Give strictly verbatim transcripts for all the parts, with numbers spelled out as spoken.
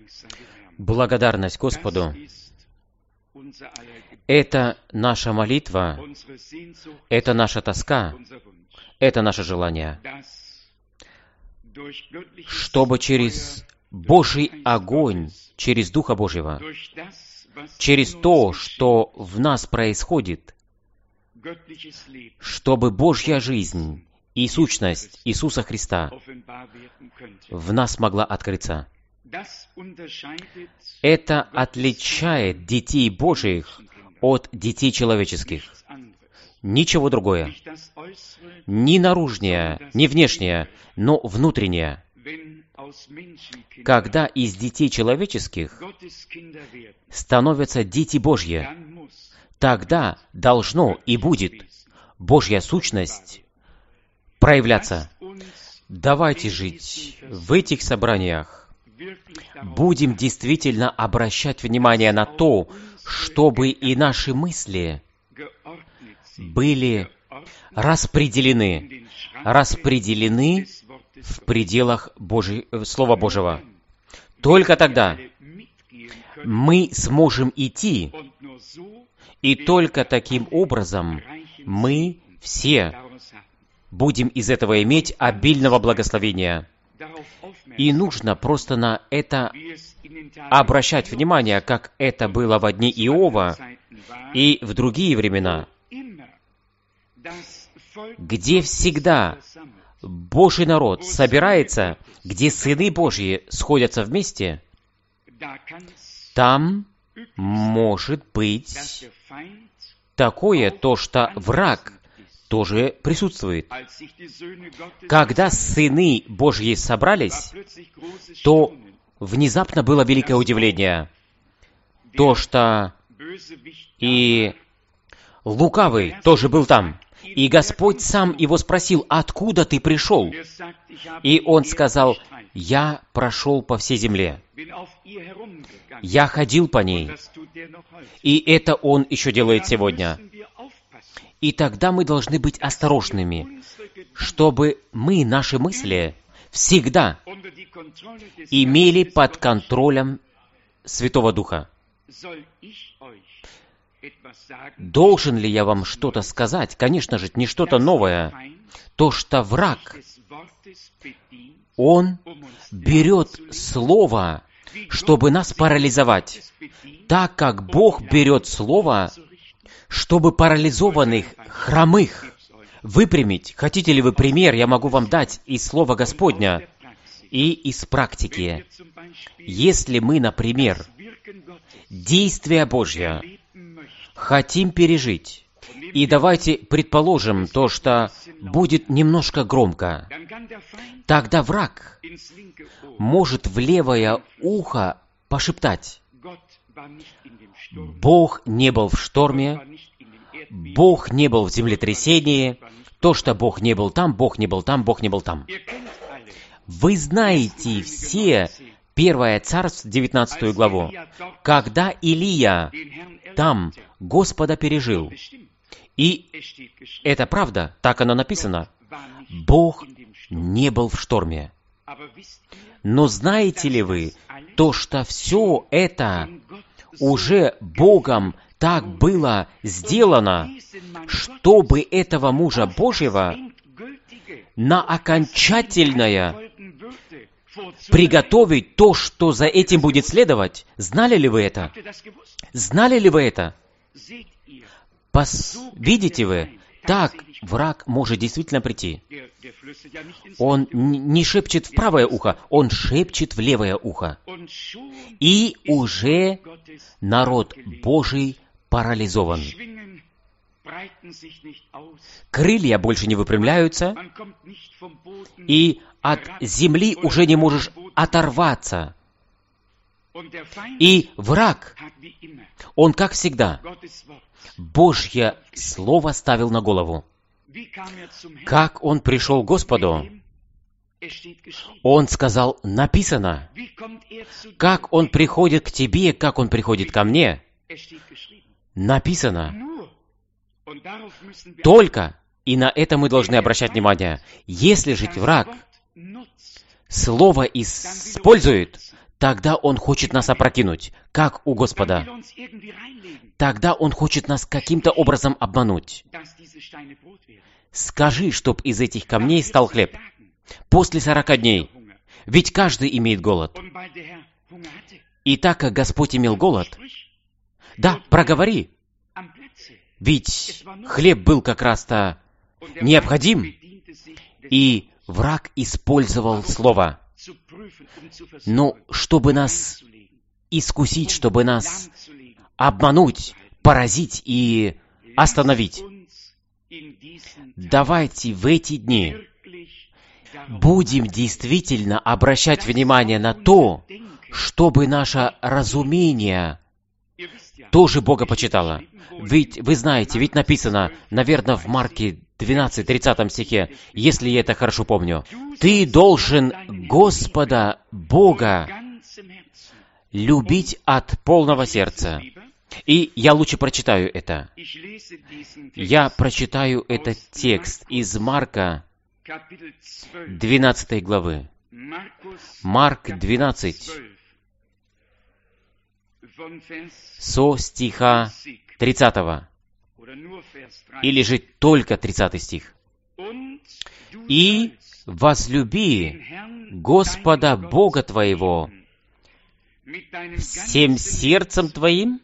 Благодарность Господу — это наша молитва, это наша тоска, это наше желание, чтобы через Божий огонь, через Духа Божьего, через то, что в нас происходит, чтобы Божья жизнь и сущность Иисуса Христа в нас могла открыться. Это отличает детей Божьих от детей человеческих. Ничего другое. Ни наружнее, ни внешнее, но внутреннее. Когда из детей человеческих становятся дети Божьи, тогда должно и будет Божья сущность проявляться. Давайте жить в этих собраниях. Будем действительно обращать внимание на то, чтобы и наши мысли были распределены, распределены в пределах Божьей, Слова Божьего. Только тогда мы сможем идти, и только таким образом мы все будем из этого иметь обильного благословения. И нужно просто на это обращать внимание, как это было во дни Иова и в другие времена, где всегда Божий народ собирается, где сыны Божьи сходятся вместе, там может быть такое, то, что враг тоже присутствует. Когда сыны Божьи собрались, то внезапно было великое удивление. То, что и лукавый тоже был там. И Господь сам его спросил: «Откуда ты пришел?» И он сказал: «Я прошел по всей земле. Я ходил по ней». И это он еще делает сегодня. И тогда мы должны быть осторожными, чтобы мы, наши мысли, всегда имели под контролем Святого Духа. Должен ли я вам что-то сказать? Конечно же, не что-то новое. То, что враг, он берет Слово, чтобы нас парализовать, так как Бог берет Слово, чтобы парализованных, хромых выпрямить. Хотите ли вы пример? Я могу вам дать из Слова Господня и из практики. Если мы, например, действия Божья хотим пережить, и давайте предположим то, что будет немножко громко, тогда враг может в левое ухо пошептать: Бог не был в шторме, Бог не был в землетрясении, то, что Бог не был там, Бог не был там, Бог не был там. Вы знаете все Первое Царств, девятнадцатую главу, когда Илия там Господа пережил. И это правда, так оно написано. Бог не был в шторме. Но знаете ли вы, то, что все это уже Богом так было сделано, чтобы этого мужа Божьего на окончательное приготовить то, что за этим будет следовать? Знали ли вы это? Знали ли вы это? Пос... Видите вы, так враг может действительно прийти. Он не шепчет в правое ухо, он шепчет в левое ухо. И уже народ Божий парализован. Крылья больше не выпрямляются, и от земли уже не можешь оторваться. И враг, он, как всегда, Божье Слово ставил на голову. Как он пришел к Господу? Он сказал: написано. Как он приходит к тебе, как он приходит ко мне? Написано. Только, и на это мы должны обращать внимание, если же враг Слово использует, тогда Он хочет нас опрокинуть, как у Господа. Тогда Он хочет нас каким-то образом обмануть. Скажи, чтоб из этих камней стал хлеб. После сорока дней. Ведь каждый имеет голод. И так как Господь имел голод, да, проговори. Ведь хлеб был как раз-то необходим, и враг использовал слово. Но чтобы нас искусить, чтобы нас обмануть, поразить и остановить, давайте в эти дни будем действительно обращать внимание на то, чтобы наше разумение тоже Бога почитало. Ведь вы знаете, ведь написано, наверное, в Марке двенадцать тридцатом стихе, если я это хорошо помню, «Ты должен Господа Бога любить от полного сердца». И я лучше прочитаю это. Я прочитаю этот текст из Марка двенадцатой главы. Марк двенадцать, со стиха тридцатого. Или же только тридцатый стих. «И возлюби Господа Бога твоего всем сердцем твоим,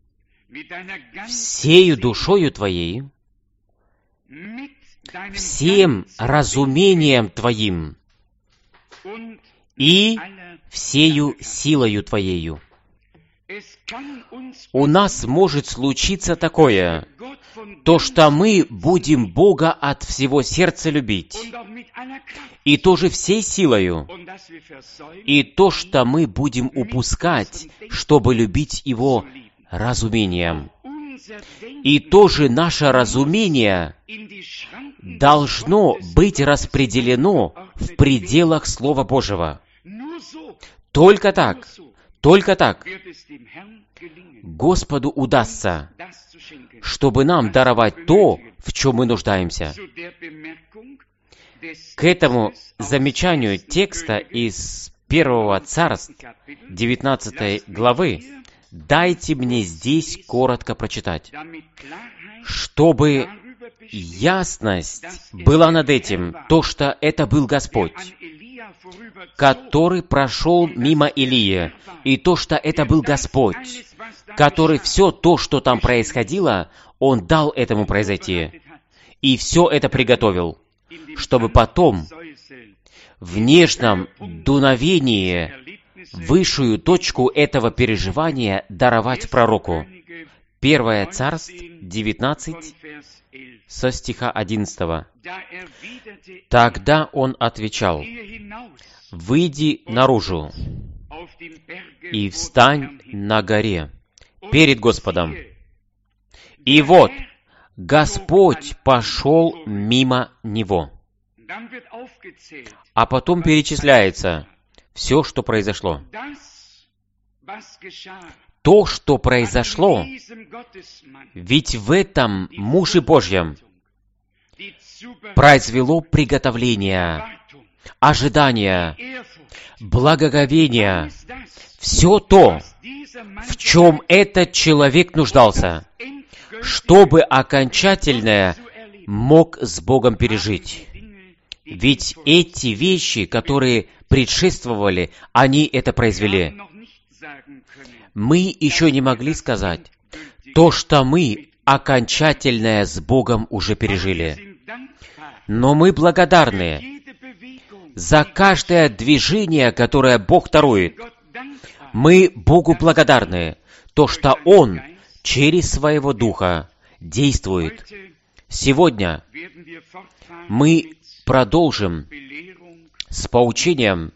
всею душою твоей, всем разумением твоим и всею силою твоею». У нас может случиться такое, то, что мы будем Бога от всего сердца любить, и тоже всей силою, и то, что мы будем упускать, чтобы любить Его разумением. И тоже наше разумение должно быть распределено в пределах Слова Божьего. Только так, только так Господу удастся, чтобы нам даровать то, в чем мы нуждаемся. К этому замечанию текста из Первого Царств, девятнадцатой главы, дайте мне здесь коротко прочитать, чтобы ясность была над этим, то, что это был Господь, который прошел мимо Илии, и то, что это был Господь, который все то, что там происходило, Он дал этому произойти, и все это приготовил, чтобы потом в нежном дуновении высшую точку этого переживания даровать пророку. Первое Царств, девятнадцать, со стиха одиннадцатого. «Тогда он отвечал: выйди наружу и встань на горе перед Господом. И вот, Господь пошел мимо него». А потом перечисляется все, что произошло. То, что произошло, ведь в этом муже Божьем произвело приготовление, ожидание, благоговение, все то, в чем этот человек нуждался, чтобы окончательно мог с Богом пережить. Ведь эти вещи, которые предшествовали, они это произвели. Мы еще не могли сказать то, что мы окончательное с Богом уже пережили. Но мы благодарны за каждое движение, которое Бог дарует. Мы Богу благодарны, то, что Он через Своего Духа действует. Сегодня мы продолжим с поучением,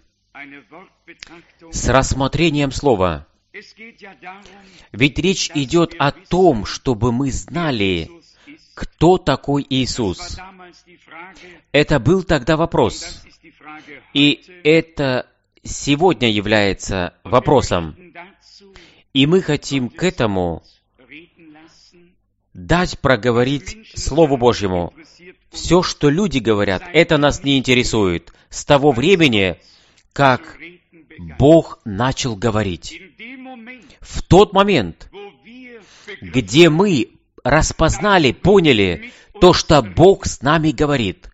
с рассмотрением Слова. Ведь речь идет о том, чтобы мы знали, кто такой Иисус. Это был тогда вопрос. И это сегодня является вопросом. И мы хотим к этому дать проговорить Слову Божьему. Все, что люди говорят, это нас не интересует. С того времени, как Бог начал говорить. В тот момент, где мы распознали, поняли то, что Бог с нами говорит,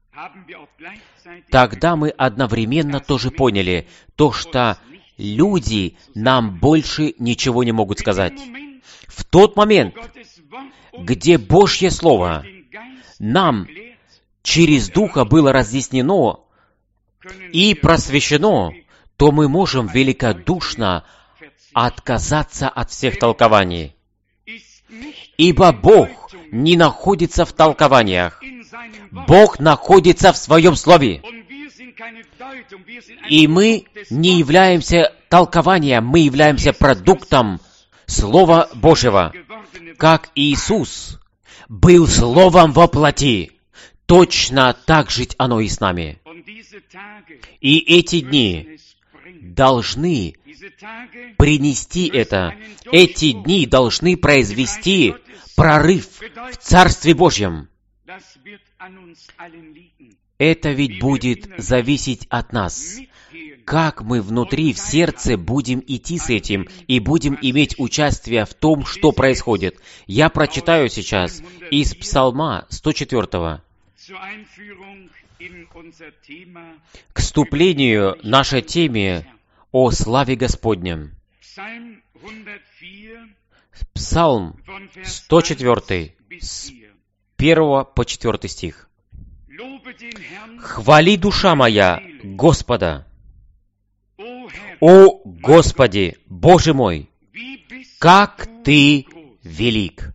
тогда мы одновременно тоже поняли то, что люди нам больше ничего не могут сказать. В тот момент, где Божье Слово нам через Духа было разъяснено и просвещено, то мы можем великодушно отказаться от всех толкований. Ибо Бог не находится в толкованиях. Бог находится в Своем Слове. И мы не являемся толкованием, мы являемся продуктом Слова Божьего. Как Иисус был Словом во плоти, точно так жить оно и с нами. И эти дни должны принести это. Эти дни должны произвести прорыв в Царстве Божьем. Это ведь будет зависеть от нас. Как мы внутри, в сердце будем идти с этим и будем иметь участие в том, что происходит. Я прочитаю сейчас из Псалма сто четвёртого. К вступлению нашей теме о славе Господнем. Псалм сто четвёртый, с первого по четвёртый стих. «Хвали, душа моя, Господа! О Господи, Боже мой, как Ты велик!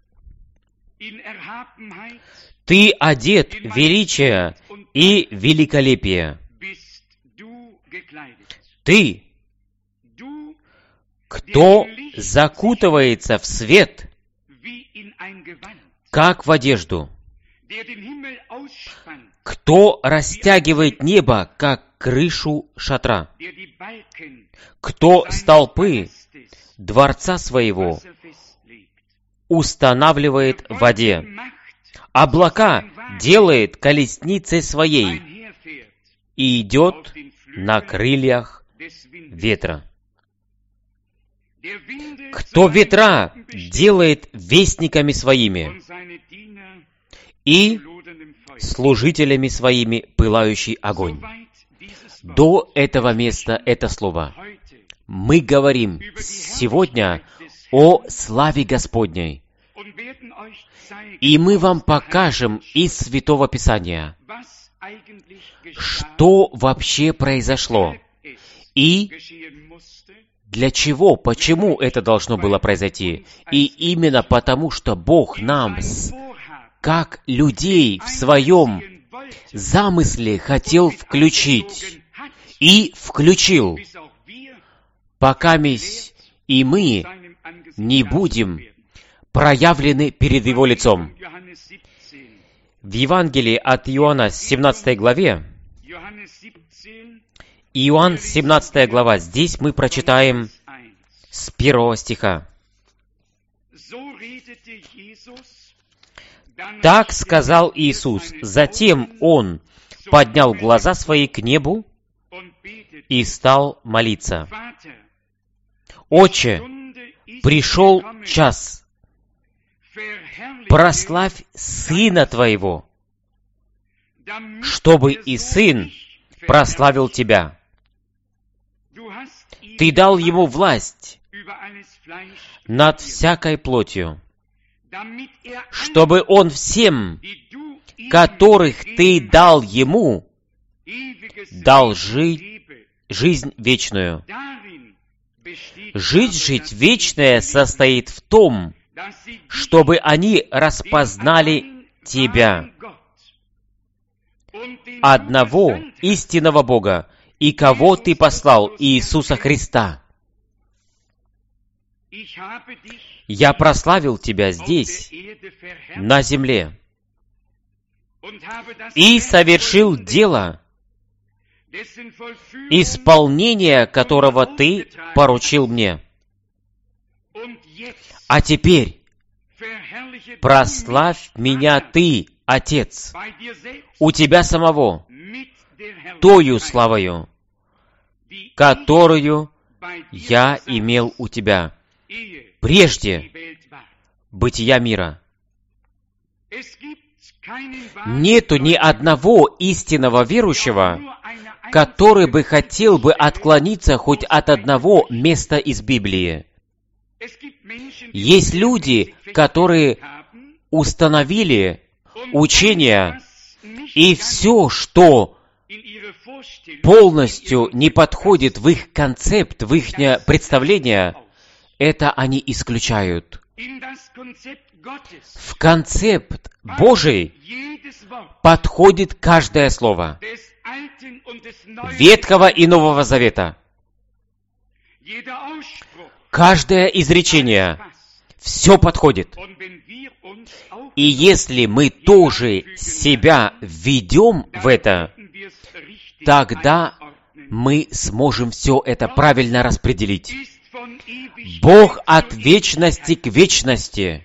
Ты одет в величие и великолепие. Ты, кто закутывается в свет, как в одежду, кто растягивает небо, как крышу шатра, кто столпы дворца своего устанавливает в воде, облака делает колесницей своей и идет на крыльях ветра. Кто ветра делает вестниками своими и служителями своими пылающий огонь». До этого места это слово. Мы говорим сегодня о славе Господней. И мы вам покажем из Святого Писания, что вообще произошло и для чего, почему это должно было произойти. И именно потому, что Бог нам, как людей, в своем замысле хотел включить и включил, пока и мы не будем проявлены перед Его лицом. В Евангелии от Иоанна, семнадцатой главе, Иоанн, семнадцатая глава, здесь мы прочитаем с первого стиха. «Так сказал Иисус, затем Он поднял глаза свои к небу и стал молиться. Отче, пришел час, прославь Сына Твоего, чтобы и Сын прославил Тебя. Ты дал Ему власть над всякой плотью, чтобы Он всем, которых Ты дал Ему, дал жить, жизнь вечную. Жизнь жить вечная состоит в том, чтобы они распознали Тебя, одного истинного Бога, и кого Ты послал, Иисуса Христа. Я прославил Тебя здесь, на земле, и совершил дело, исполнение которого Ты поручил мне. А теперь прославь меня Ты, Отец, у Тебя самого, тою славою, которую я имел у тебя прежде бытия мира. Нету ни одного истинного верующего, который бы хотел бы отклониться хоть от одного места из Библии. Есть люди, которые установили учение, и все, что полностью не подходит в их концепт, в их представление, это они исключают. В концепт Божий подходит каждое слово Ветхого и Нового Завета. Каждое изречение, все подходит. И если мы тоже себя введем в это, тогда мы сможем все это правильно распределить. Бог от вечности к вечности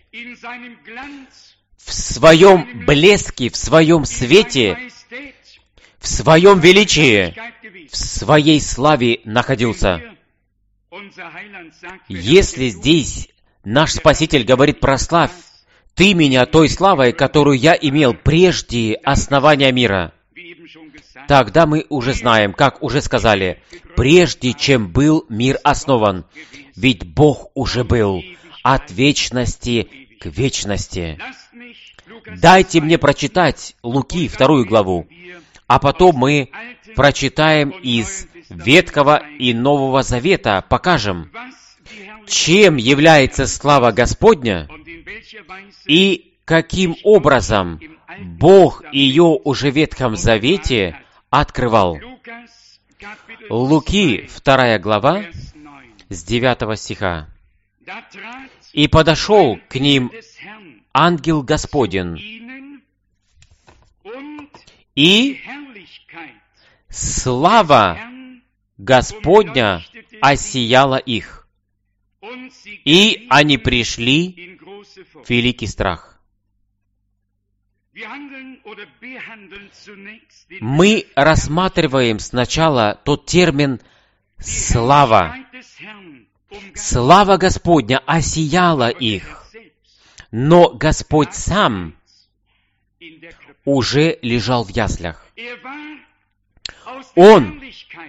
в своем блеске, в своем свете, в своем величии, в своей славе находился. Если здесь наш Спаситель говорит: прославь ты меня той славой, которую я имел прежде основания мира, тогда мы уже знаем, как уже сказали, прежде чем был мир основан, ведь Бог уже был от вечности к вечности. Дайте мне прочитать Луки вторую главу, а потом мы прочитаем из Ветхого и Нового Завета, покажем, чем является слава Господня и каким образом Бог ее уже в Ветхом Завете открывал. Луки, вторая глава, с девятого стиха. «И подошел к ним ангел Господень, и слава Господня осияла их, и они пришли в великий страх». Мы рассматриваем сначала тот термин «слава». Слава Господня осияла их, но Господь сам уже лежал в яслях. Он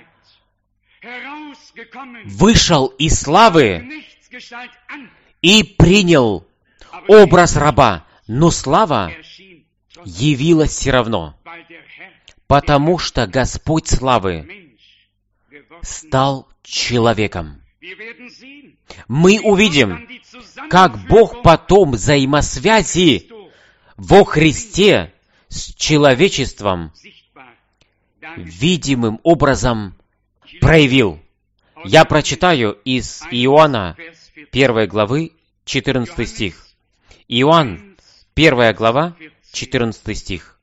вышел из славы и принял образ раба, но слава явилась все равно, потому что Господь славы стал человеком. Мы увидим, как Бог потом взаимосвязи во Христе с человечеством видимым образом проявил. Я прочитаю из Иоанна первой главы, четырнадцатый стих. Иоанн, первая глава, четырнадцатый стих.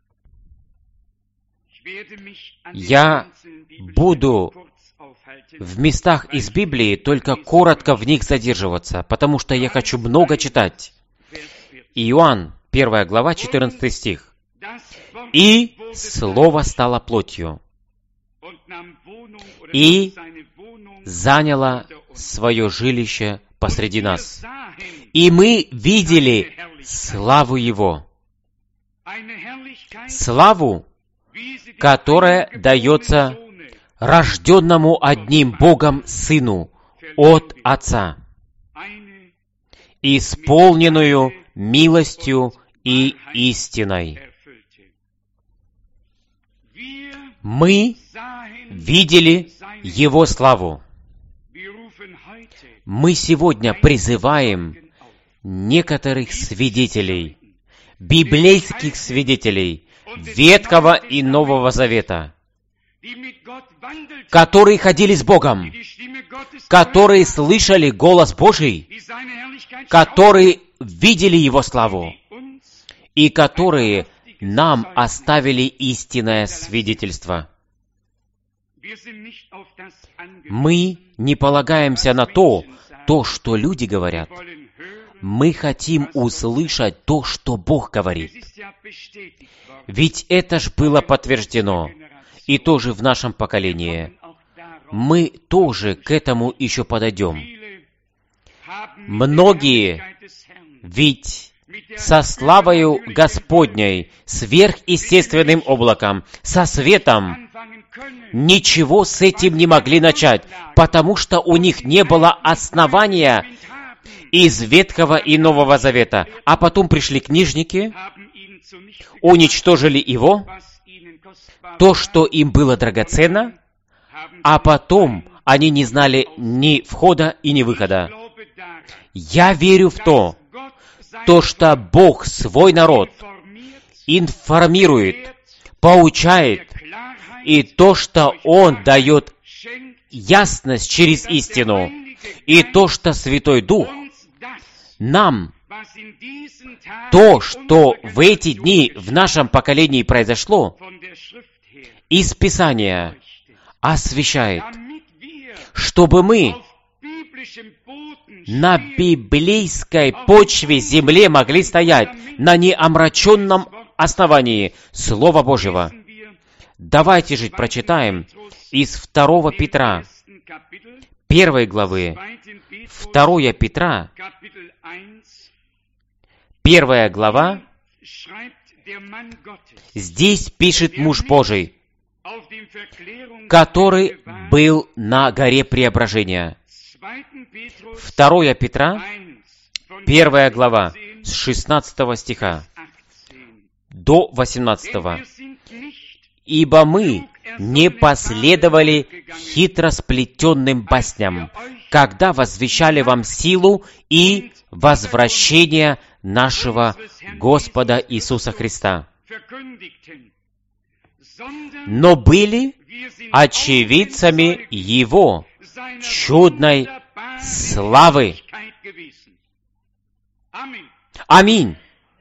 Я буду в местах из Библии только коротко в них задерживаться, потому что я хочу много читать. Иоанн, первая глава, четырнадцатый стих. «И Слово стало плотью, и заняло свое жилище посреди нас. И мы видели славу Его». Славу, которая дается рожденному одним Богом Сыну от Отца, исполненную милостью и истиной. Мы видели Его славу. Мы сегодня призываем некоторых свидетелей, библейских свидетелей Ветхого и Нового Завета, которые ходили с Богом, которые слышали голос Божий, которые видели Его славу, и которые нам оставили истинное свидетельство. Мы не полагаемся на то, то, что люди говорят. Мы хотим услышать то, что Бог говорит. Ведь это ж было подтверждено, и тоже в нашем поколении. мы тоже к этому еще подойдем. Многие ведь со славою Господней, сверхъестественным облаком, со светом, ничего с этим не могли начать, потому что у них не было основания из Ветхого и Нового Завета. А потом пришли книжники, уничтожили его, то, что им было драгоценно, а потом они не знали ни входа и ни выхода. Я верю в то, то, что Бог свой народ информирует, поучает, и то, что Он дает ясность через истину, и то, что Святой Дух нам, то, что в эти дни в нашем поколении произошло, из Писания освещает, чтобы мы на библейской почве земле могли стоять, на неомраченном основании Слова Божьего. Давайте же прочитаем из второго Петра, первой главы, второе Петра, первая глава. Здесь пишет муж Божий, который был на горе Преображения. второе Петра, первая глава, с шестнадцатого стиха до восемнадцатого. «Ибо мы не последовали хитросплетенным басням, когда возвещали вам силу и возвращение нашего Господа Иисуса Христа, но были очевидцами Его чудной славы». Аминь.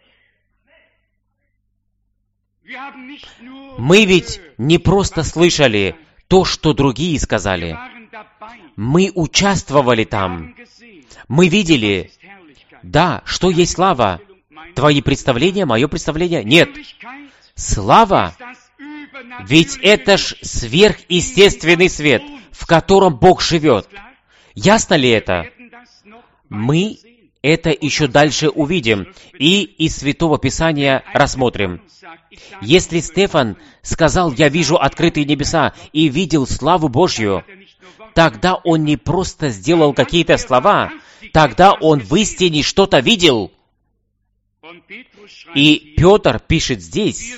Мы ведь не просто слышали то, что другие сказали. Мы участвовали там. Мы видели, да, что есть слава. Твои представления, мое представление? Нет. Слава, ведь это ж сверхъестественный свет, в котором Бог живет. Ясно ли это? Мы это еще дальше увидим и из Святого Писания рассмотрим. Если Стефан сказал: «Я вижу открытые небеса» и видел славу Божью, тогда он не просто сделал какие-то слова, тогда он в истине что-то видел. И Петр пишет здесь: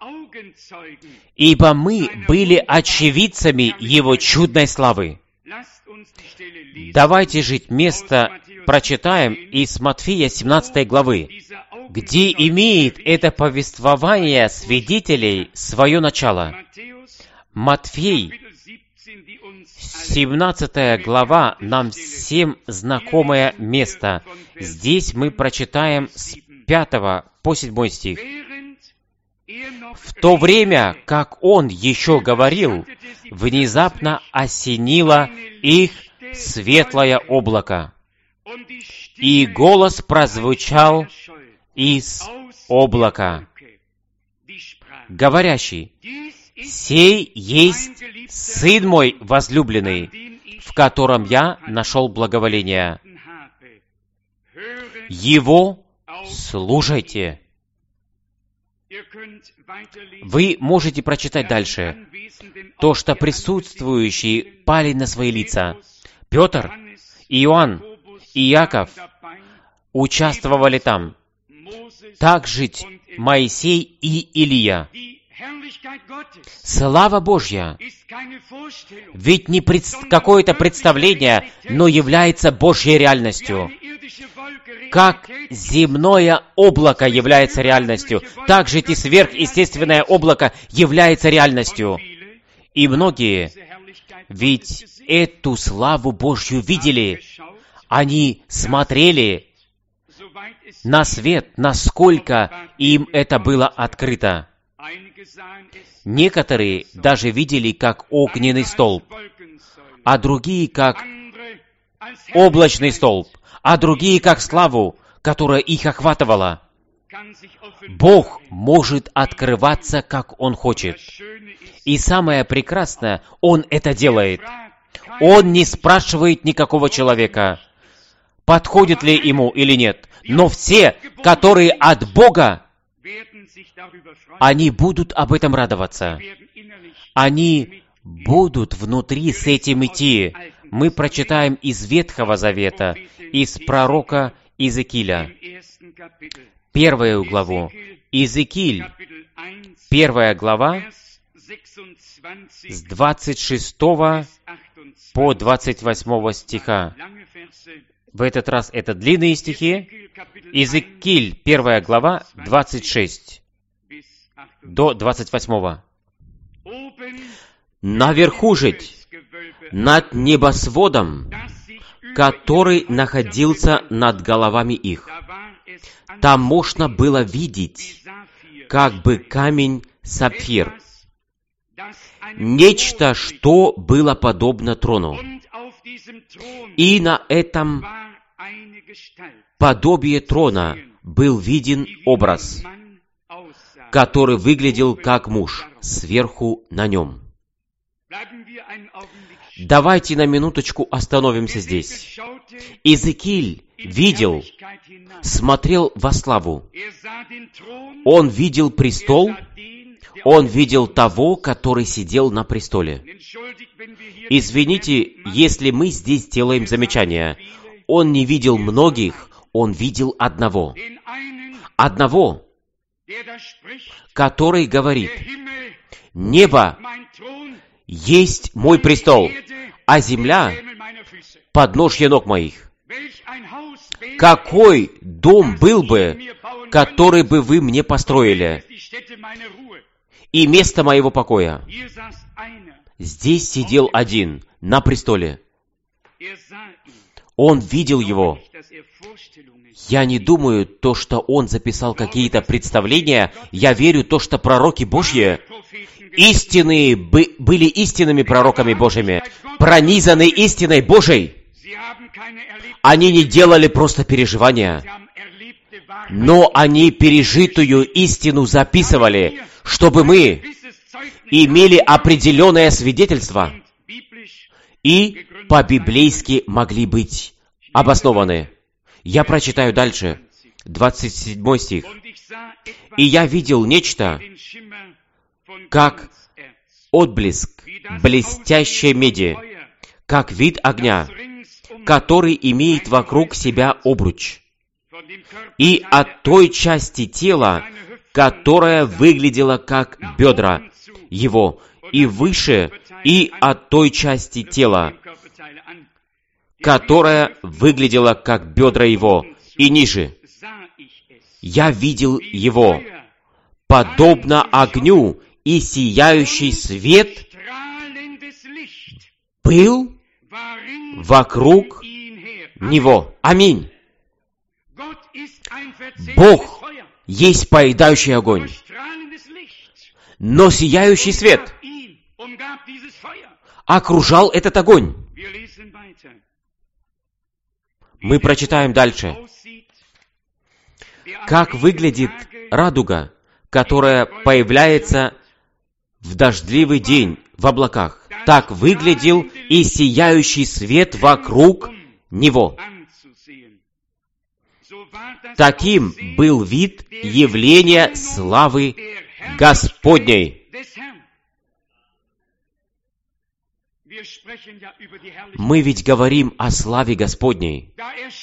«Ибо мы были очевидцами Его чудной славы». Давайте же место прочитаем из Матфея семнадцатой главы, где имеет это повествование свидетелей свое начало. Матфей, семнадцатая глава, нам всем знакомое место. Здесь мы прочитаем с пятого по седьмой стих. «В то время, как он еще говорил, внезапно осенило их светлое облако, и голос прозвучал из облака, говорящий: «Сей есть Сын мой возлюбленный, в котором я нашел благоволение. Его слушайте». Вы можете прочитать дальше то, что присутствующие пали на свои лица. Петр, Иоанн и Иаков участвовали там. Также Моисей и Илия. Слава Божья! Ведь не пред... какое-то представление, но является Божьей реальностью. Как земное облако является реальностью, так же и сверхъестественное облако является реальностью. И многие ведь эту славу Божью видели. Они смотрели на свет, насколько им это было открыто. Некоторые даже видели как огненный столб, а другие как облачный столб, а другие как славу, которая их охватывала. Бог может открываться, как Он хочет. И самое прекрасное, Он это делает. Он не спрашивает никакого человека, подходит ли ему или нет. Но все, которые от Бога, они будут об этом радоваться. Они будут внутри с этим идти. Мы прочитаем из Ветхого Завета, из пророка Иезекииля, первую главу. Иезекииль, первая глава, с двадцать шестого по двадцать восьмого стиха. В этот раз это длинные стихи. Иезекииль, первая глава, двадцать шесть до двадцать восьмого. «Наверху жить, над небосводом, который находился над головами их. Там можно было видеть, как бы камень сапфир, нечто, что было подобно трону. И на этом подобие трона был виден образ, который выглядел как муж, сверху на нем». Давайте на минуточку остановимся здесь. Иезекииль видел, смотрел во славу. Он видел престол, он видел того, который сидел на престоле. Извините, если мы здесь делаем замечание. Он не видел многих, он видел одного. Одного, который говорит: «Небо есть мой престол, а земля — подножье ног моих». Какой дом был бы, который бы вы мне построили, и место моего покоя? Здесь сидел один на престоле. Он видел его. Я не думаю, то, что он записал какие-то представления. Я верю, то, что пророки Божьи, истинные, были истинными пророками Божьими, пронизаны истиной Божией. Они не делали просто переживания, но они пережитую истину записывали, чтобы мы имели определенное свидетельство и по-библейски могли быть обоснованы. Я прочитаю дальше, двадцать седьмой стих. «И я видел нечто, как отблеск блестящей меди, как вид огня, который имеет вокруг себя обруч, и от той части тела, которая выглядела как бедра его, и выше, и от той части тела, которая выглядела как бедра его, и ниже. Я видел его, подобно огню, и сияющий свет был вокруг него». Аминь. Бог есть поедающий огонь, но сияющий свет окружал этот огонь. Мы прочитаем дальше. Как выглядит радуга, которая появляется в дождливый день в облаках, так выглядел и сияющий свет вокруг него. Таким был вид явления славы Господней. Мы ведь говорим о славе Господней.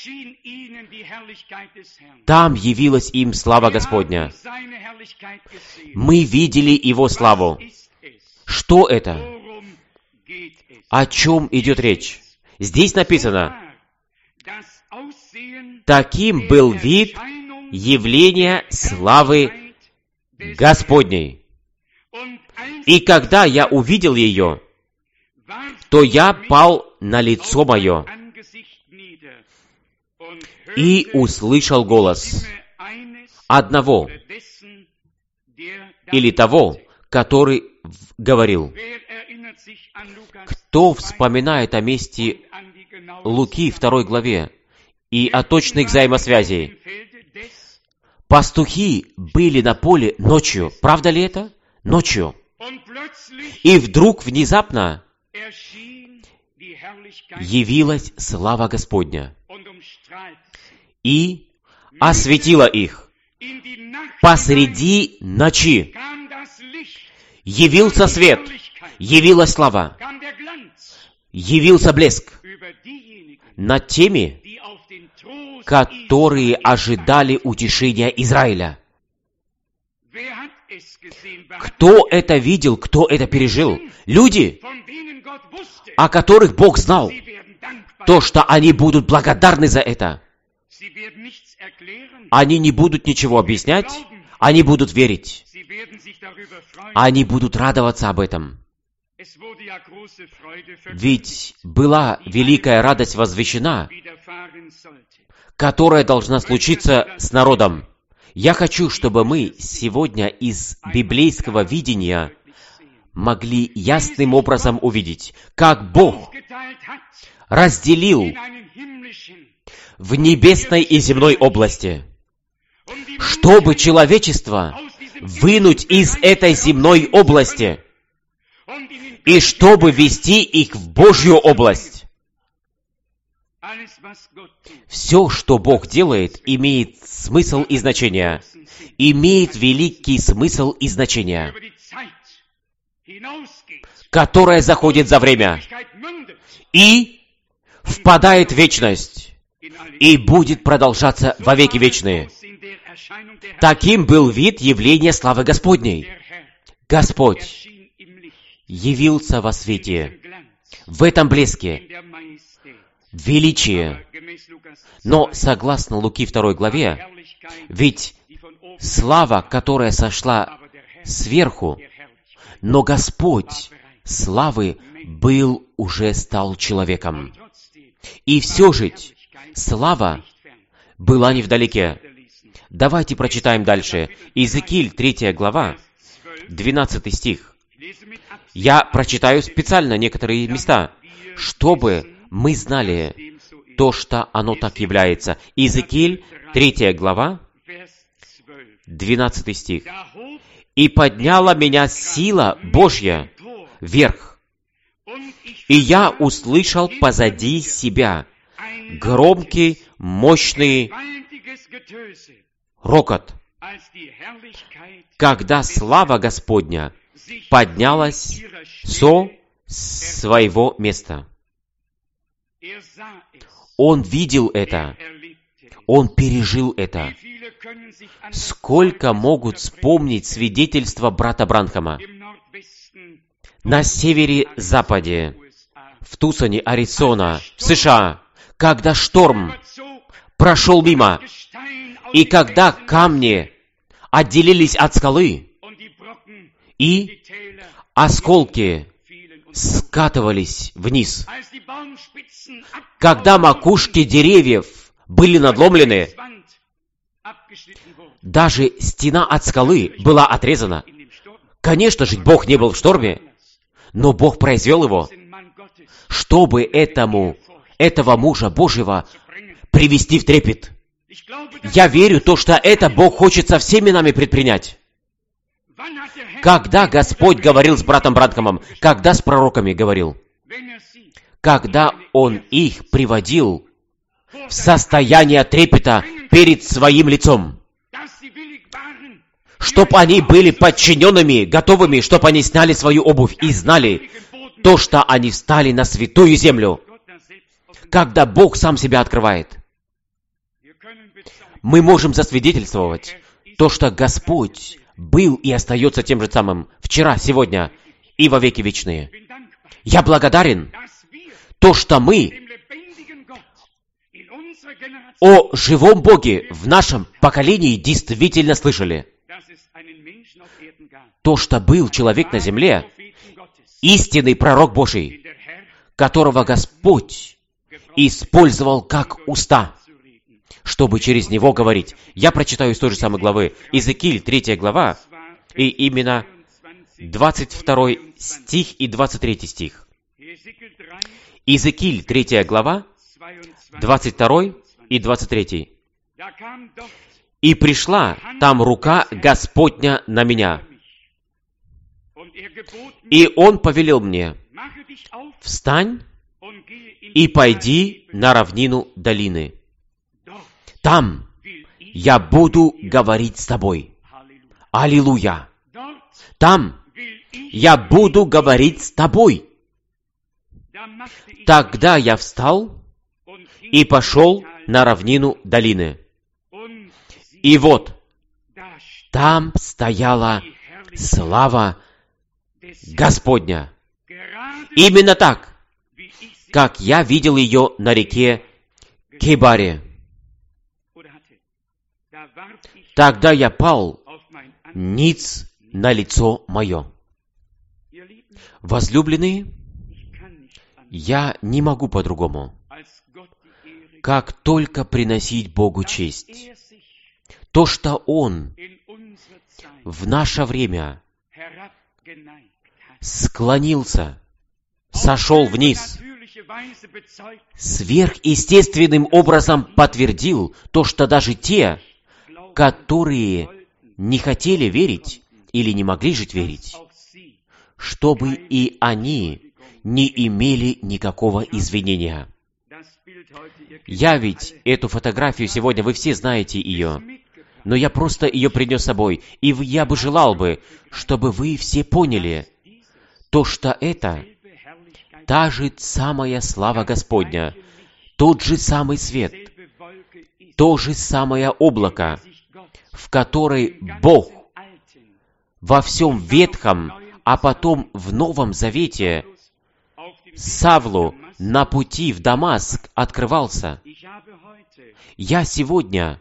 Там явилась им слава Господня. Мы видели Его славу. Что это? О чем идет речь? Здесь написано: таким был вид явления славы Господней. И когда я увидел ее, то я пал на лицо мое и услышал голос одного или того, который говорил. Кто вспоминает о месте Луки второй главе и о точной взаимосвязи? Пастухи были на поле ночью. Правда ли это? Ночью. И вдруг, внезапно, явилась слава Господня и осветила их. Посреди ночи явился свет, явилась слава, явился блеск над теми, которые ожидали утешения Израиля. Кто это видел, кто это пережил? Люди, о которых Бог знал, то, что они будут благодарны за это. Они не будут ничего объяснять, они будут верить. Они будут радоваться об этом. Ведь была великая радость возвещена, которая должна случиться с народом. Я хочу, чтобы мы сегодня из библейского видения могли ясным образом увидеть, как Бог разделил в небесной и земной области, чтобы человечество вынуть из этой земной области и чтобы ввести их в Божью область. Все, что Бог делает, имеет смысл и значение, имеет великий смысл и значение, которое заходит за время и впадает в вечность и будет продолжаться во веки вечные. Таким был вид явления славы Господней. Господь явился во свете, в этом блеске, величие. Но, согласно Луки второй главе, ведь слава, которая сошла сверху, но Господь славы был уже стал человеком. И все же слава была невдалеке. Давайте прочитаем дальше. Иезекииль, третья глава, двенадцатый стих. Я прочитаю специально некоторые места, чтобы мы знали то, что оно так является. Иезекииль, третья глава, двенадцатый стих. «И подняла меня сила Божья вверх, и я услышал позади себя громкий, мощный рокот, когда слава Господня поднялась со своего места». Он видел это. Он пережил это. Сколько могут вспомнить свидетельства брата Бранхама? На севере-западе, в Тусоне, Аризона, в США, когда шторм прошел мимо, и когда камни отделились от скалы, и осколки скатывались вниз, когда макушки деревьев были надломлены, даже стена от скалы была отрезана. Конечно же, Бог не был в шторме, но Бог произвел его, чтобы этому, этого мужа Божьего привести в трепет. Я верю в то, что это Бог хочет со всеми нами предпринять. Когда Господь говорил с братом Бранхамом, когда с пророками говорил, когда Он их приводил в состояние трепета перед Своим лицом, чтобы они были подчиненными, готовыми, чтобы они сняли свою обувь и знали то, что они встали на святую землю, когда Бог сам себя открывает. Мы можем засвидетельствовать то, что Господь был и остается тем же самым вчера, сегодня и во веки вечные. Я благодарен то, что мы о живом Боге в нашем поколении действительно слышали. То, что был человек на земле, истинный пророк Божий, которого Господь использовал как уста, чтобы через него говорить. Я прочитаю из той же самой главы. Иезекииль, третья глава, и именно двадцать второй стих и двадцать третий стих. Иезекииль, третья глава, двадцать второй и двадцать третий. «И пришла там рука Господня на меня, и Он повелел мне: встань и пойди на равнину долины. Там я буду говорить с тобой. Аллилуйя! Там я буду говорить с тобой. Тогда я встал и пошел на равнину долины. И вот, там стояла слава Господня. Именно так, как я видел ее на реке Кебаре. Тогда я пал ниц на лицо мое. Возлюбленные, я не могу по-другому, как только приносить Богу честь. То, что Он в наше время склонился, сошел вниз, сверхъестественным образом подтвердил то, что даже те, которые не хотели верить или не могли жить верить, чтобы и они не имели никакого извинения. Я ведь эту фотографию сегодня, вы все знаете ее, но я просто ее принес с собой, и я бы желал бы, чтобы вы все поняли то, что это та же самая слава Господня, тот же самый свет, то же самое облако, в которой Бог во всем Ветхом, а потом в Новом Завете Савлу на пути в Дамаск открывался. Я сегодня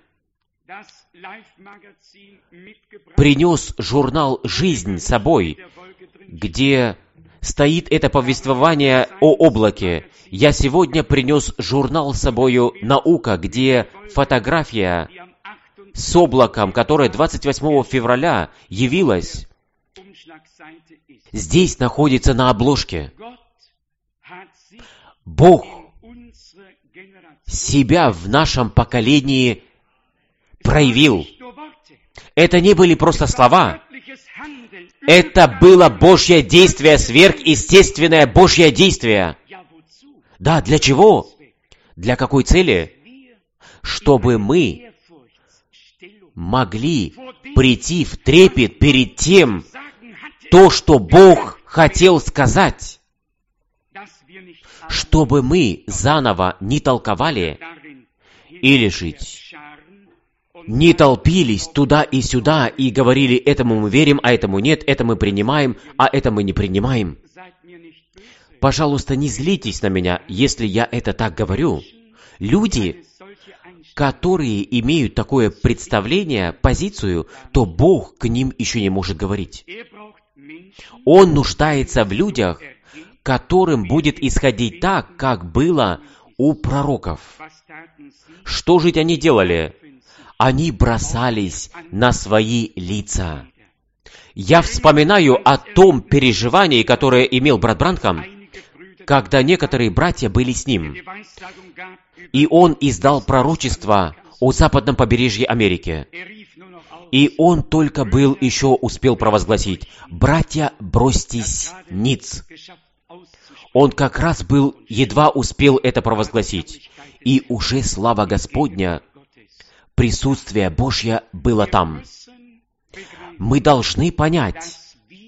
принес журнал «Жизнь» с собой, где стоит это повествование о облаке. Я сегодня принес журнал с собою «Наука», где фотография с облаком, которая двадцать восьмого февраля явилась, здесь находится на обложке. Бог себя в нашем поколении проявил. Это не были просто слова. Это было Божье действие, сверхъестественное Божье действие. Да, для чего? Для какой цели? Чтобы мы могли прийти в трепет перед тем, то, что Бог хотел сказать. Чтобы мы заново не толковали или жить, не толпились туда и сюда и говорили, этому мы верим, а этому нет, это мы принимаем, а это мы не принимаем. Пожалуйста, не злитесь на меня, если я это так говорю. Люди, которые имеют такое представление, позицию, то Бог к ним еще не может говорить. Он нуждается в людях, которым будет исходить так, как было у пророков. Что же они делали? Они бросались на свои лица. Я вспоминаю о том переживании, которое имел брат Бранхам, когда некоторые братья были с ним, и он издал пророчество о западном побережье Америки. И он только был еще успел провозгласить: «Братья, бросьтесь ниц». Он как раз был, едва успел это провозгласить. И уже слава Господня, присутствие Божье было там. Мы должны понять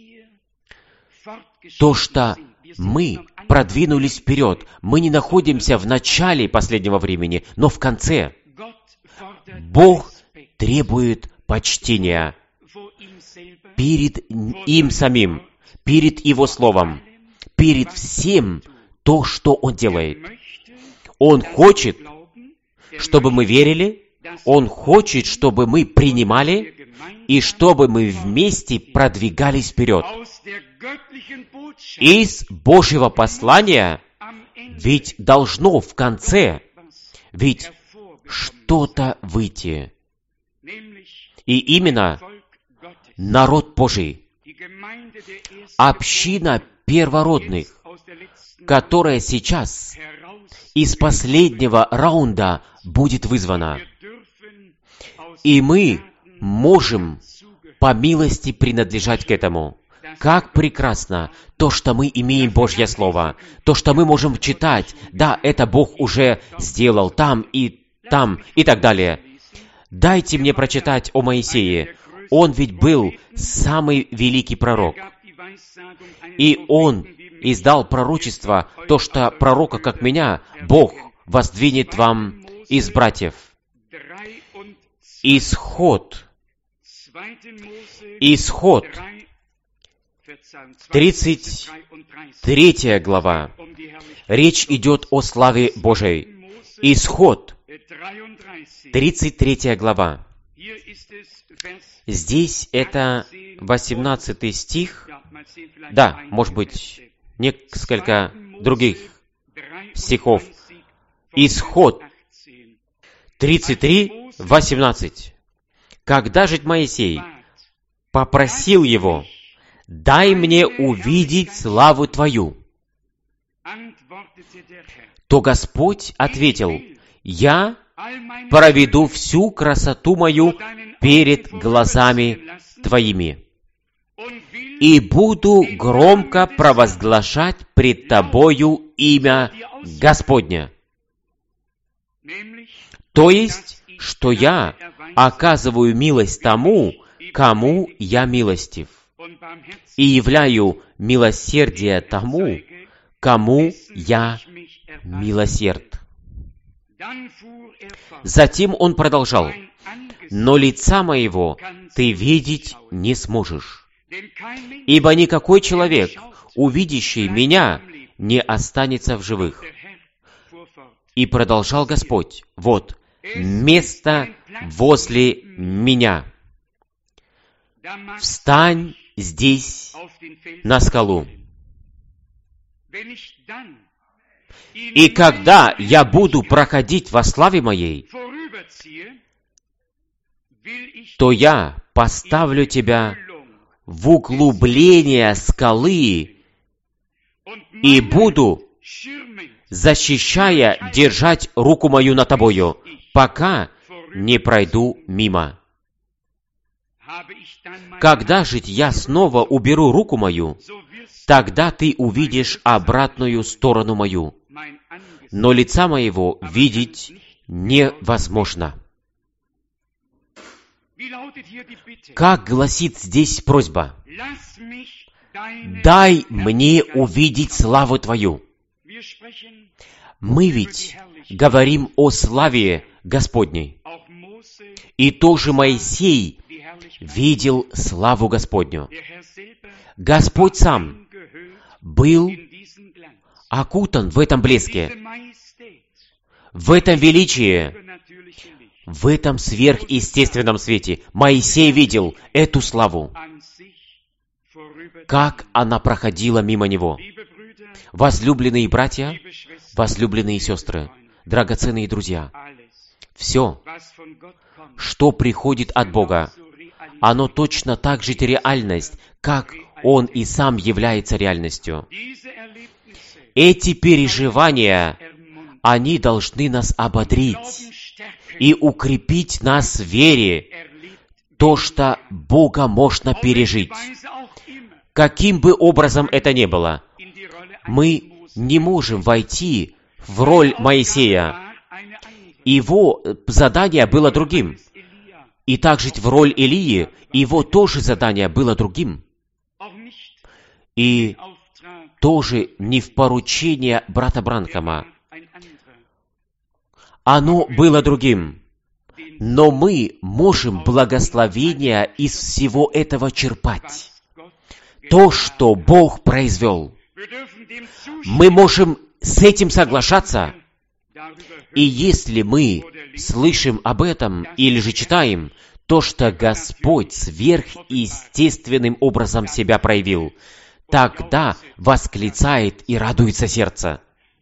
то, что мы продвинулись вперед. Мы не находимся в начале последнего времени, но в конце. Бог требует почтения перед им самим, перед Его Словом, перед всем то, что Он делает. Он хочет, чтобы мы верили, Он хочет, чтобы мы принимали, и чтобы мы вместе продвигались вперед. Из Божьего послания ведь должно в конце ведь что-то выйти. И именно народ Божий, община первородных, которая сейчас из последнего раунда будет вызвана. И мы можем по милости принадлежать к этому. Как прекрасно то, что мы имеем Божье Слово, то, что мы можем читать. Да, это Бог уже сделал там и там и так далее. Дайте мне прочитать о Моисее. Он ведь был самый великий пророк. И он издал пророчество, то, что пророка, как меня, Бог воздвинет вам из братьев. Исход. Исход. тридцать третья глава. Речь идет о славе Божией. Исход. тридцать третья глава. Здесь это восемнадцатый стих. Да, может быть, несколько других стихов. Исход тридцать три, восемнадцать. Когда же Моисей попросил его: «Дай мне увидеть славу Твою», то Господь ответил: «Я проведу всю красоту мою перед глазами твоими и буду громко провозглашать пред тобою имя Господня». То есть, что я оказываю милость тому, кому я милостив, и являю милосердие тому, кому я милосерд. Затем он продолжал: «Но лица моего ты видеть не сможешь, ибо никакой человек, увидящий меня, не останется в живых». И продолжал Господь: «Вот, место возле меня. Встань здесь на скалу. И когда я буду проходить во славе моей, то я поставлю тебя в углубление скалы и буду, защищая, держать руку мою над тобою, пока не пройду мимо. Когда же я снова уберу руку мою, тогда ты увидишь обратную сторону мою, но лица моего видеть невозможно». Как гласит здесь просьба? «Дай мне увидеть славу Твою». Мы ведь говорим о славе Господней. И тоже Моисей видел славу Господню. Господь сам был окутан в этом блеске, в этом величии, в этом сверхъестественном свете. Моисей видел эту славу, как она проходила мимо него. Возлюбленные братья, возлюбленные сестры, драгоценные друзья, все, что приходит от Бога, оно точно так же реальность, как Он и сам является реальностью. Эти переживания, они должны нас ободрить и укрепить нас в вере, то, что Бога можно пережить. Каким бы образом это ни было, мы не можем войти в роль Моисея. Его задание было другим. И также в роль Илии, его тоже задание было другим. И тоже не в поручение брата Бранхама. Оно было другим. Но мы можем благословения из всего этого черпать. То, что Бог произвел. Мы можем с этим соглашаться. И если мы слышим об этом или же читаем, то, что Господь сверхъестественным образом себя проявил, тогда восклицает и радуется сердце.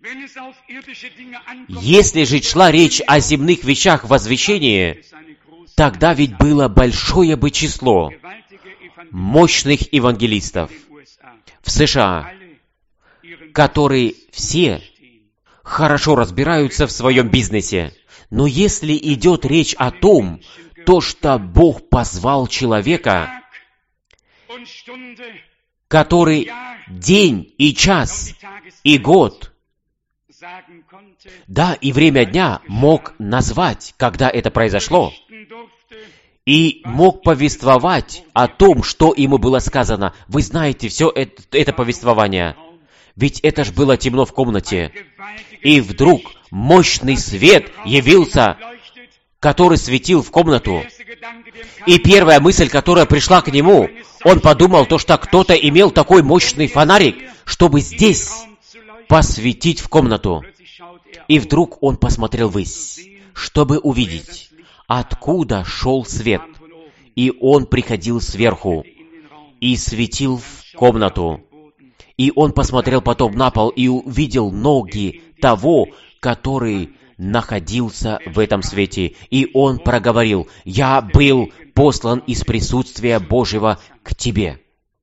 Если же шла речь о земных вещах в возвещении, тогда ведь было большое бы число мощных евангелистов в США, которые все хорошо разбираются в своем бизнесе. Но если идет речь о том, то, что Бог позвал человека, который день и час и год, да, и время дня мог назвать, когда это произошло, и мог повествовать о том, что ему было сказано. Вы знаете все это, это повествование. Ведь это ж было темно в комнате. И вдруг мощный свет явился, который светил в комнату. И первая мысль, которая пришла к нему, он подумал, то, что кто-то имел такой мощный фонарик, чтобы здесь посветить в комнату. И вдруг он посмотрел ввысь, чтобы увидеть, откуда шел свет. И он приходил сверху и светил в комнату. И он посмотрел потом на пол и увидел ноги того, который находился в этом свете. И он проговорил: «Я был послан из присутствия Божьего к тебе».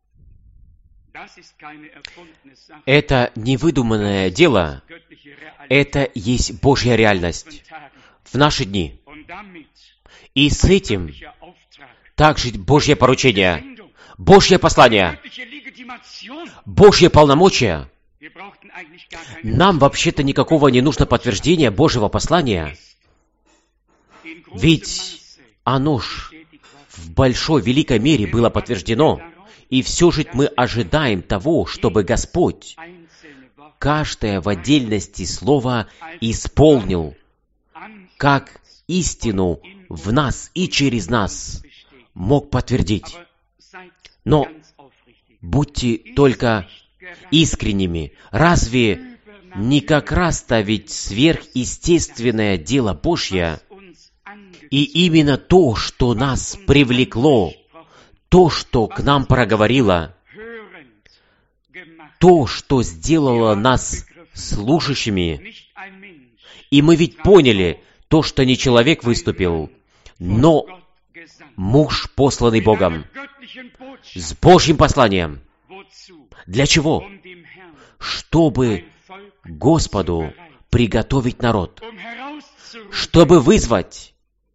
Это не выдуманное дело, это есть Божья реальность в наши дни. И с этим также Божье поручение, Божье послание, Божье полномочия. Нам вообще-то никакого не нужно подтверждения Божьего послания, ведь оно ж в большой, великой мере было подтверждено. И все же мы ожидаем того, чтобы Господь каждое в отдельности слово исполнил, как истину в нас и через нас мог подтвердить. Но будьте только искренними. Разве не как раз-то ведь сверхъестественное дело Божье, и именно то, что нас привлекло, то, что к нам проговорило, то, что сделало нас слушающими, и мы ведь поняли то, что не человек выступил, но муж, посланный Богом, с Божьим посланием. Для чего? Чтобы Господу приготовить народ, чтобы вызвать,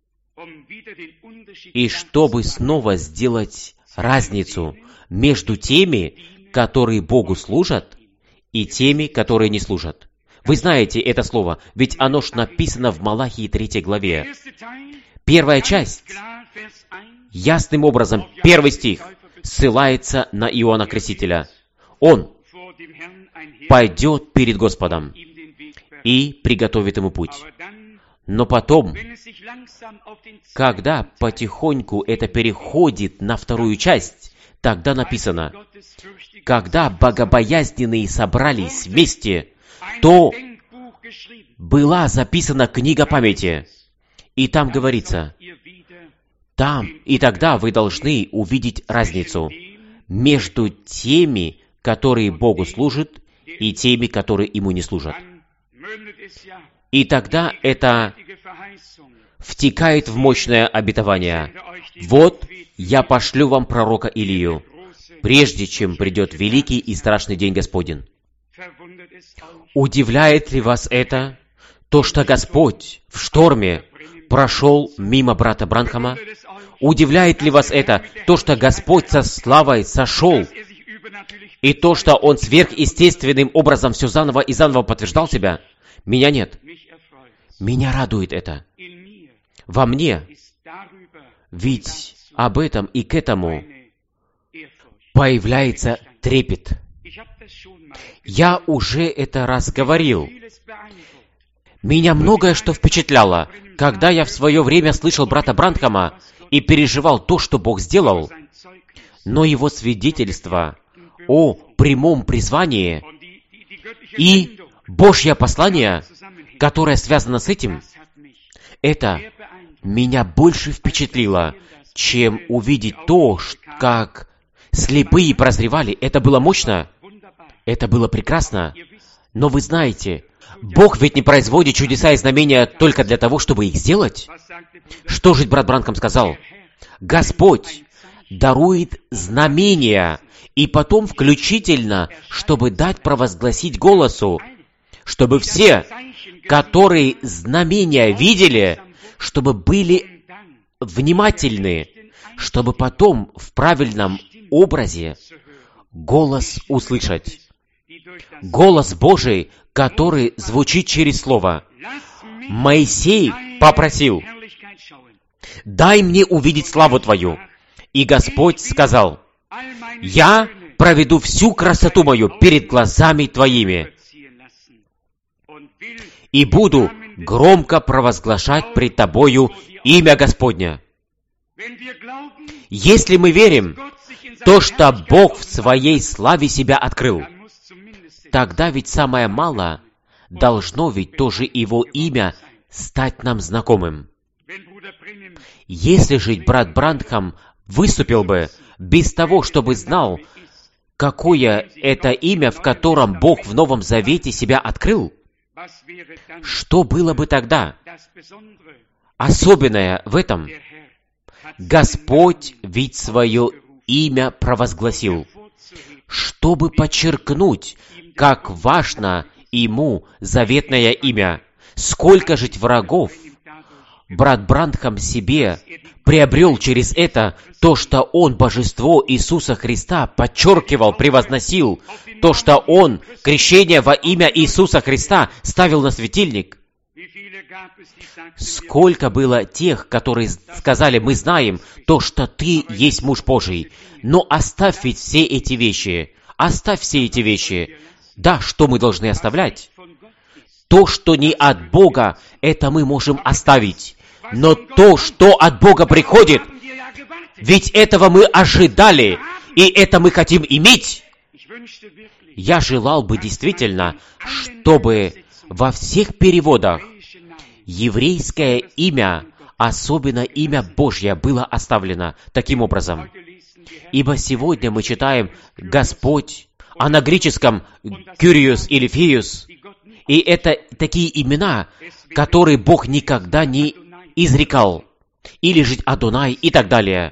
и чтобы снова сделать разницу между теми, которые Богу служат, и теми, которые не служат. Вы знаете это слово, ведь оно ж написано в Малахии третьей главе. Первая часть, ясным образом, первый стих, ссылается на Иоанна Крестителя. Он пойдет перед Господом и приготовит ему путь. Но потом, когда потихоньку это переходит на вторую часть, тогда написано: когда богобоязненные собрались вместе, то была записана книга памяти. И там говорится, там и тогда вы должны увидеть разницу между теми, которые Богу служат, и теми, которые Ему не служат. И тогда это втекает в мощное обетование. «Вот я пошлю вам пророка Илию, прежде чем придет великий и страшный день Господень». Удивляет ли вас это, то, что Господь в шторме прошел мимо брата Бранхама? Удивляет ли вас это, то, что Господь со славой сошел, и то, что Он сверхъестественным образом все заново и заново подтверждал себя? Меня нет. Меня радует это. Во мне. Ведь об этом и к этому появляется трепет. Я уже это раз говорил. Меня многое что впечатляло, когда я в свое время слышал брата Бранхама и переживал то, что Бог сделал, но его свидетельство о прямом призвании и Божье послание, которое связано с этим, это меня больше впечатлило, чем увидеть то, как слепые прозревали. Это было мощно, это было прекрасно. Но вы знаете, Бог ведь не производит чудеса и знамения только для того, чтобы их сделать. Что же брат Бранхам сказал? Господь дарует знамения, и потом включительно, чтобы дать провозгласить голосу, чтобы все, которые знамения видели, чтобы были внимательны, чтобы потом в правильном образе голос услышать. Голос Божий, который звучит через Слово. Моисей попросил: «Дай мне увидеть славу Твою». И Господь сказал: «Я проведу всю красоту мою перед глазами Твоими и буду громко провозглашать пред Тобою имя Господня». Если мы верим, то, что Бог в Своей славе себя открыл, тогда ведь самое мало должно ведь тоже Его имя стать нам знакомым. Если же брат Бранхам выступил бы без того, чтобы знал, какое это имя, в котором Бог в Новом Завете себя открыл, что было бы тогда? Особенное в этом: Господь ведь свое имя провозгласил, чтобы подчеркнуть, как важно Ему заветное имя. Сколько же врагов брат Бранхам себе приобрел через это, то, что он божество Иисуса Христа подчеркивал, превозносил, то, что он крещение во имя Иисуса Христа ставил на светильник. Сколько было тех, которые сказали: «Мы знаем то, что Ты есть муж Божий». Но оставь ведь все эти вещи. Оставь все эти вещи. Да, что мы должны оставлять? То, что не от Бога, это мы можем оставить. Но то, что от Бога приходит, ведь этого мы ожидали, и это мы хотим иметь. Я желал бы действительно, чтобы во всех переводах еврейское имя, особенно имя Божье, было оставлено таким образом. Ибо сегодня мы читаем «Господь», а на греческом «Кюриус» или «Фиус». И это такие имена, которые Бог никогда не изрекал. Или же Адонай и так далее.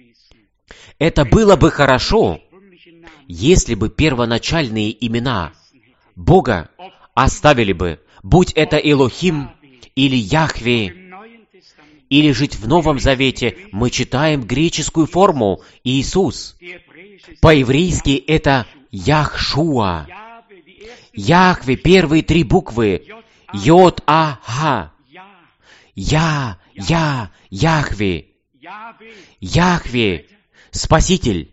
Это было бы хорошо, если бы первоначальные имена Бога оставили бы, будь это Элохим или Яхве, или жить в Новом Завете, мы читаем греческую форму Иисус. По-еврейски это Яхшуа. Яхве, первые три буквы. Йод, А, Ха. Я, Я, Яхве. Яхве, Спаситель.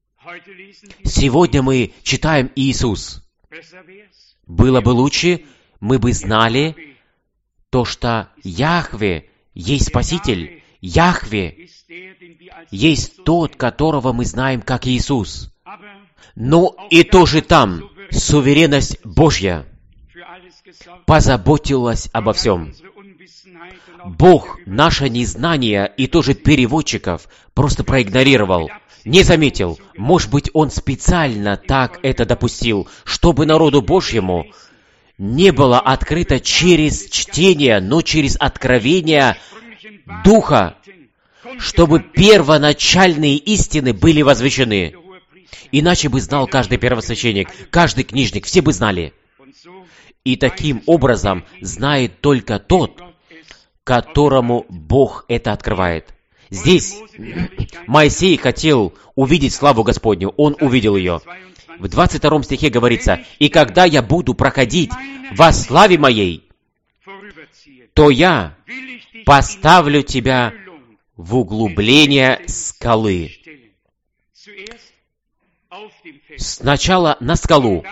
Сегодня мы читаем Иисус. Было бы лучше, мы бы знали то, что Яхве есть Спаситель. Яхве есть тот, которого мы знаем как Иисус. Но и тоже там суверенность Божья позаботилась обо всем. Бог наше незнание и тоже переводчиков просто проигнорировал, не заметил. Может быть, Он специально так это допустил, чтобы народу Божьему не было открыто через чтение, но через откровение Духа, чтобы первоначальные истины были возвещены. Иначе бы знал каждый первосвященник, каждый книжник, все бы знали. И таким образом знает только тот, которому Бог это открывает. Здесь Моисей хотел увидеть славу Господню, он увидел ее. В двадцать втором стихе говорится: «И когда я буду проходить во славе моей, то я поставлю тебя в углубление скалы». Сначала на скалу,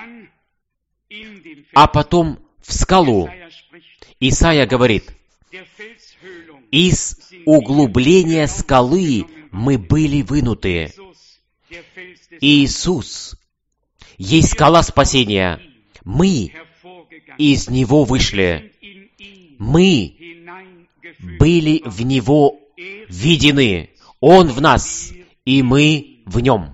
а потом в скалу. Исайя говорит: «Из углубления скалы мы были вынуты». Иисус есть скала спасения. Мы из Него вышли. Мы были в Него введены. Он в нас, и мы в Нем.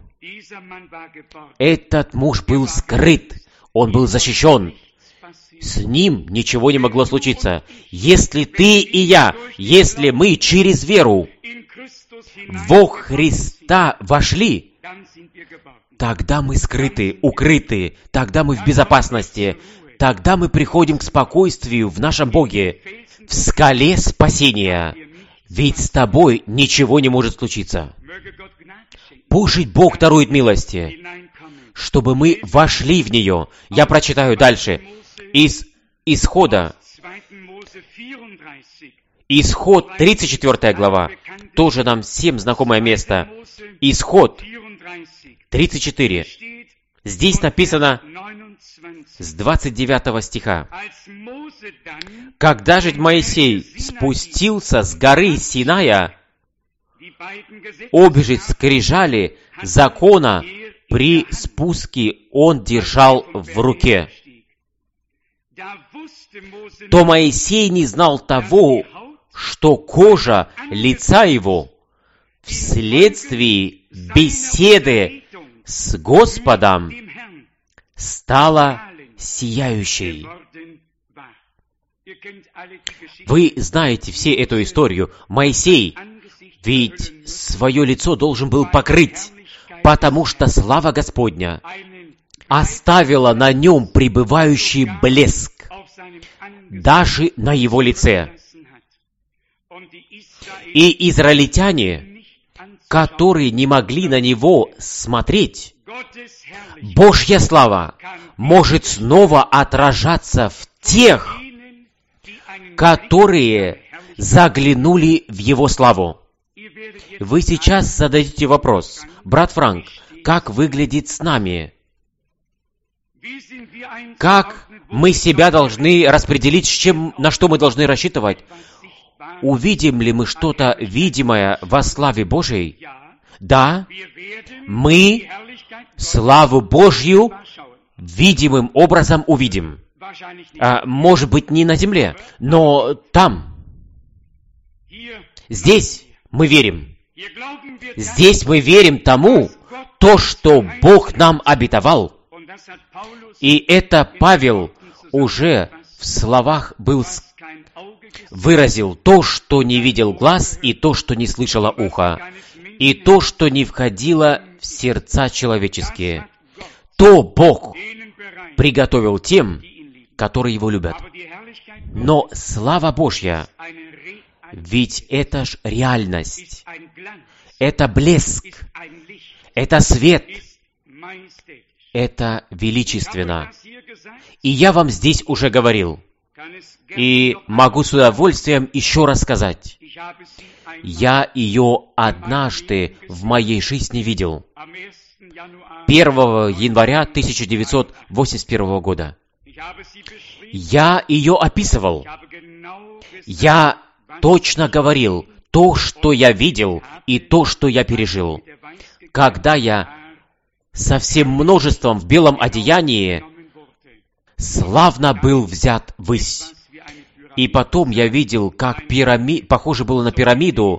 Этот муж был скрыт, он был защищен. С ним ничего не могло случиться. Если ты и я, если мы через веру во Христа вошли, тогда мы скрыты, укрыты, тогда мы в безопасности, тогда мы приходим к спокойствию в нашем Боге, в скале спасения. Ведь с тобой ничего не может случиться. Пусть Бог дарует милости, чтобы мы вошли в нее. Я прочитаю дальше. Из Исхода, Исход, тридцать четвёртая глава, тоже нам всем знакомое место. Исход, тридцать четыре. Здесь написано с двадцать девятого стиха. «Когда же Моисей спустился с горы Синая, обе же скрижали закона при спуске он держал в руке, то Моисей не знал того, что кожа лица его вследствие беседы с Господом стала сияющей». Вы знаете все эту историю. Моисей ведь свое лицо должен был покрыть, потому что слава Господня оставила на нем пребывающий блеск, даже на его лице. И израильтяне, которые не могли на него смотреть, Божья слава может снова отражаться в тех, которые заглянули в его славу. Вы сейчас зададите вопрос: брат Франк, как выглядит с нами? Как мы себя должны распределить, с чем, на что мы должны рассчитывать? Увидим ли мы что-то видимое во славе Божьей? Да, мы славу Божью видимым образом увидим. А, может быть, не на земле, но там. Здесь мы верим. Здесь мы верим тому, то, что Бог нам обетовал. И это Павел уже в словах был выразил: то, что не видел глаз, и то, что не слышало ухо, и то, что не входило в сердца человеческие, то Бог приготовил тем, которые Его любят. Но слава Божья, ведь это ж реальность, это блеск, это свет, это величественно. И я вам здесь уже говорил, и могу с удовольствием еще раз сказать, я ее однажды в моей жизни видел, первого января тысяча девятьсот восемьдесят первого года. Я ее описывал. Я точно говорил то, что я видел, и то, что я пережил. Когда я со всем множеством в белом одеянии славно был взят ввысь. И потом я видел, как пирамид, похоже было на пирамиду,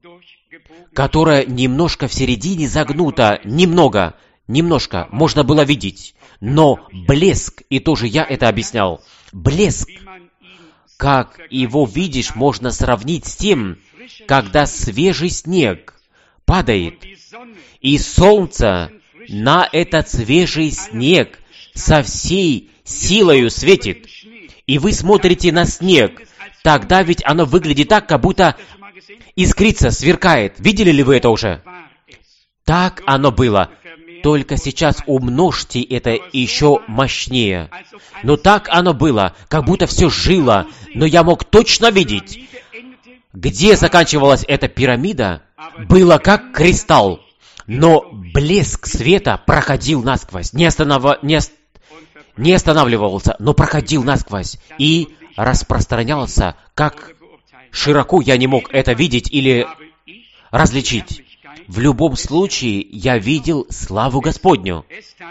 которая немножко в середине загнута, немного, немножко, можно было видеть. Но блеск, и тоже я это объяснял, блеск, как его видишь, можно сравнить с тем, когда свежий снег падает, и солнце на этот свежий снег со всей силою светит, и вы смотрите на снег, тогда ведь оно выглядит так, как будто искрится, сверкает. Видели ли вы это уже? Так оно было. Только сейчас умножьте это еще мощнее. Но так оно было, как будто все жило, но я мог точно видеть, где заканчивалась эта пирамида, было как кристалл, но блеск света проходил насквозь, не, останов... не, ост... не останавливался, но проходил насквозь и распространялся, как широко я не мог это видеть или различить. В любом случае, я видел славу Господню.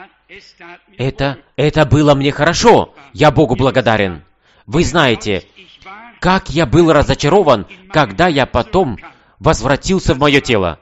Это, это было мне хорошо. Я Богу благодарен. Вы знаете, как я был разочарован, когда я потом возвратился в мое тело.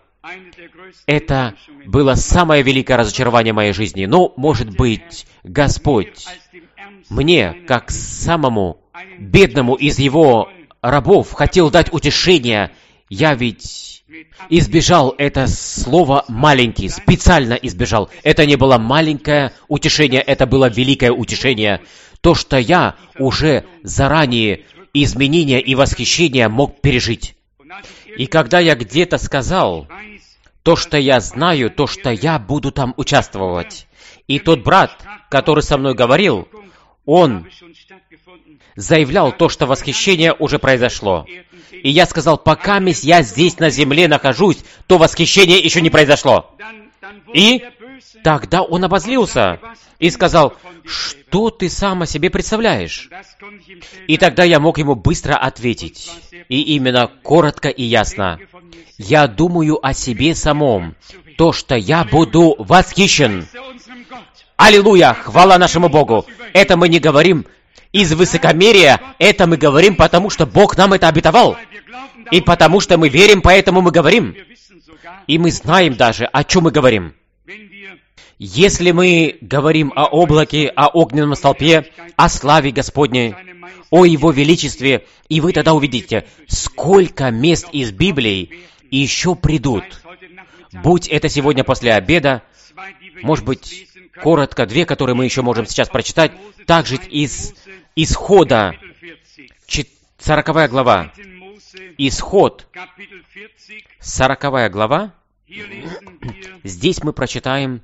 Это было самое великое разочарование моей жизни. Но, может быть, Господь мне, как самому бедному из Его рабов, хотел дать утешение. Я ведь избежал это слово «маленький», специально избежал. Это не было маленькое утешение, это было великое утешение. То, что я уже заранее изменения и восхищения мог пережить. И когда я где-то сказал, то, что я знаю, то, что я буду там участвовать, И тот брат, который со мной говорил, он заявлял то, что восхищение уже произошло. И я сказал, пока мисс я здесь на земле нахожусь, то восхищение еще не произошло. И тогда он обозлился и сказал, что ты сам о себе представляешь? И тогда я мог ему быстро ответить. И именно коротко и ясно. Я думаю о себе самом, то, что я буду восхищен. Аллилуйя! Хвала нашему Богу! Это мы не говорим из высокомерия, это мы говорим, потому что Бог нам это обетовал. И потому что мы верим, поэтому мы говорим. И мы знаем даже, о чем мы говорим. Если мы говорим о облаке, о огненном столпе, о славе Господней, о Его величестве, и вы тогда увидите, сколько мест из Библии еще придут. Будь это сегодня после обеда, может быть, коротко, две, которые мы еще можем сейчас прочитать, также из Исхода, сороковая глава. Исход, сороковая глава. Здесь мы прочитаем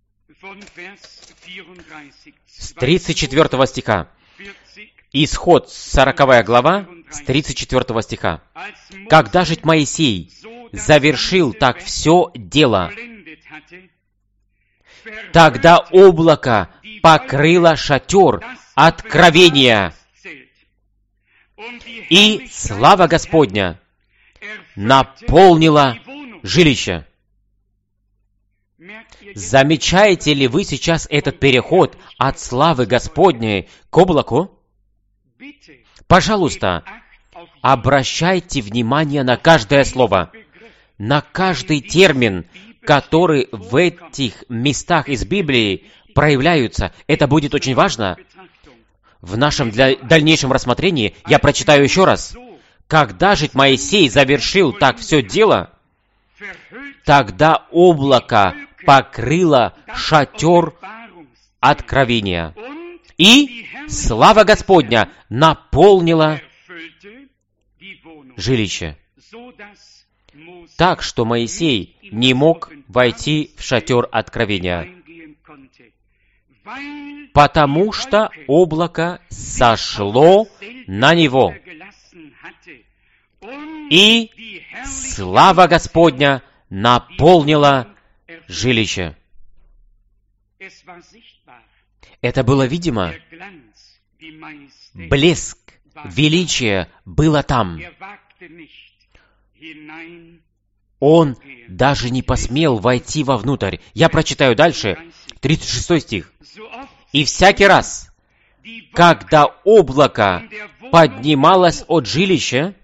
с тридцать четвёртого стиха. Исход, сороковая глава, с тридцать четвёртого стиха. «Когда же Моисей завершил так все дело, тогда облако покрыло шатер откровения, и слава Господня наполнила жилище». Замечаете ли вы сейчас этот переход от славы Господней к облаку? Пожалуйста, обращайте внимание на каждое слово, на каждый термин, который в этих местах из Библии проявляются. Это будет очень важно. В нашем для дальнейшем рассмотрении я прочитаю еще раз. «Когда же Моисей завершил так все дело, тогда облако покрыло шатер откровения, и слава Господня наполнила жилище». Так что Моисей не мог войти в шатер откровения, потому что облако сошло на него, и слава Господня наполнила жилище. Это было видимо. Блеск, величие было там. Он даже не посмел войти вовнутрь. Я прочитаю дальше, тридцать шестой стих. «И всякий раз, когда облако поднималось от жилища,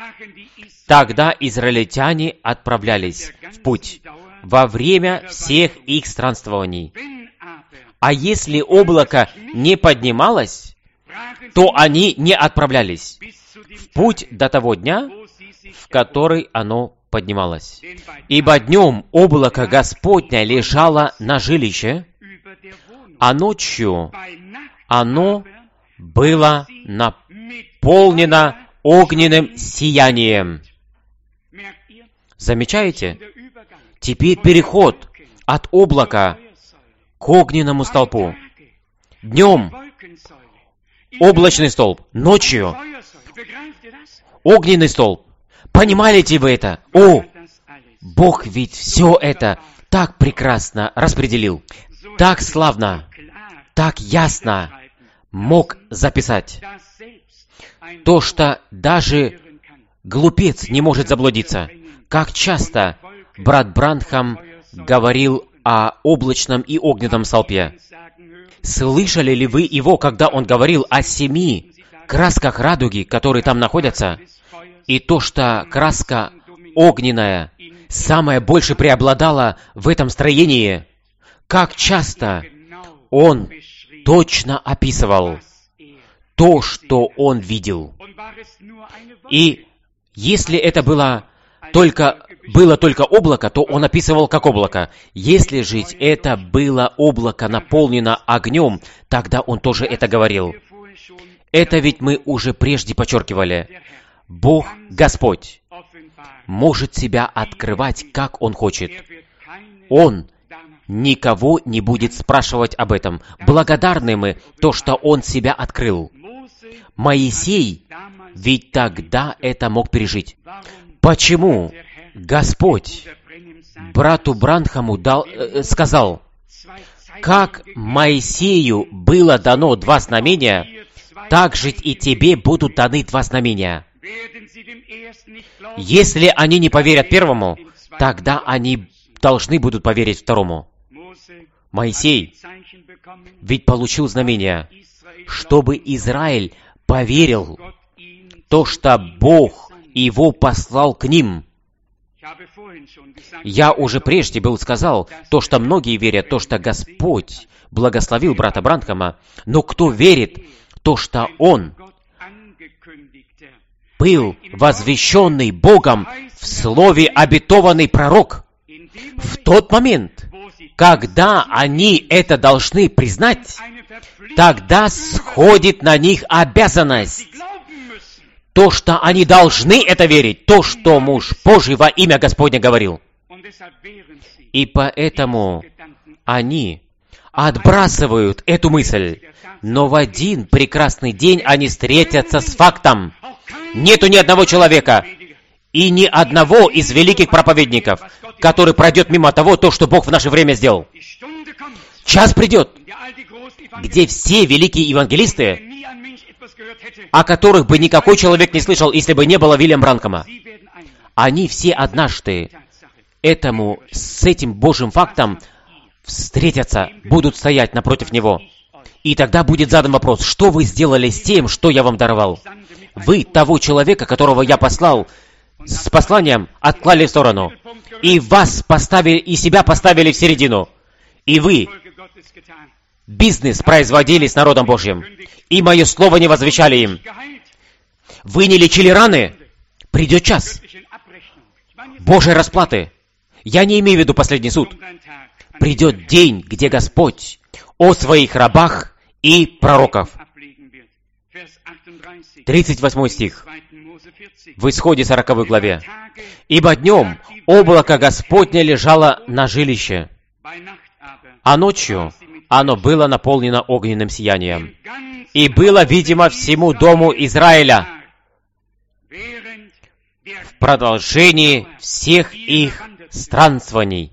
тогда израильтяне отправлялись в путь во время всех их странствований. А если облако не поднималось, то они не отправлялись в путь до того дня, в который оно поднималось. Ибо днем облако Господня лежало на жилище, а ночью оно было наполнено огненным сиянием». Замечаете? Теперь переход от облака к огненному столпу. Днем облачный столб, ночью огненный столб. Понимаете вы это? О, Бог ведь все это так прекрасно распределил, так славно, так ясно мог записать. То, что даже глупец не может заблудиться. Как часто брат Бранхам говорил о облачном и огненном столпе. Слышали ли вы его, когда он говорил о семи красках радуги, которые там находятся? И то, что краска огненная самое больше преобладала в этом строении. Как часто он точно описывал то, что он видел. И если это было только, было только облако, то он описывал как облако. Если же это было облако наполнено огнем, тогда он тоже это говорил. Это ведь мы уже прежде подчеркивали. Бог, Господь, может себя открывать, как Он хочет. Он никого не будет спрашивать об этом. Благодарны мы то, что он себя открыл. Моисей ведь тогда это мог пережить. Почему Господь брату Бранхаму дал, э, сказал, как Моисею было дано два знамения, так же и тебе будут даны два знамения. Если они не поверят первому, тогда они должны будут поверить второму. Моисей ведь получил знамение, чтобы Израиль поверил то, что Бог его послал к ним. Я уже прежде был сказал, то, что многие верят, то, что Господь благословил брата Бранхама, но кто верит, то, что он был возвещенный Богом в слове обетованный пророк, в тот момент, когда они это должны признать, тогда сходит на них обязанность. То, что они должны это верить, то, что муж Божий во имя Господне говорил. И поэтому они отбрасывают эту мысль, но в один прекрасный день они встретятся с фактом. Нету ни одного человека и ни одного из великих проповедников, который пройдет мимо того, то, что Бог в наше время сделал. Час придет, где все великие евангелисты, о которых бы никакой человек не слышал, если бы не было Вильяма Бранхама, они все однажды этому, с этим Божьим фактом встретятся, будут стоять напротив него. И тогда будет задан вопрос, что вы сделали с тем, что я вам даровал? Вы того человека, которого я послал, с посланием отклали в сторону, и вас поставили, и себя поставили в середину, и вы бизнес производили с народом Божьим, и мое слово не возвещали им. Вы не лечили раны? Придет час Божьей расплаты. Я не имею в виду последний суд. Придет день, где Господь о своих рабах и пророков. тридцать восьмой стих. В Исходе сороковой главе. «Ибо днем облако Господне лежало на жилище, а ночью оно было наполнено огненным сиянием, и было видимо всему дому Израиля в продолжении всех их странствований».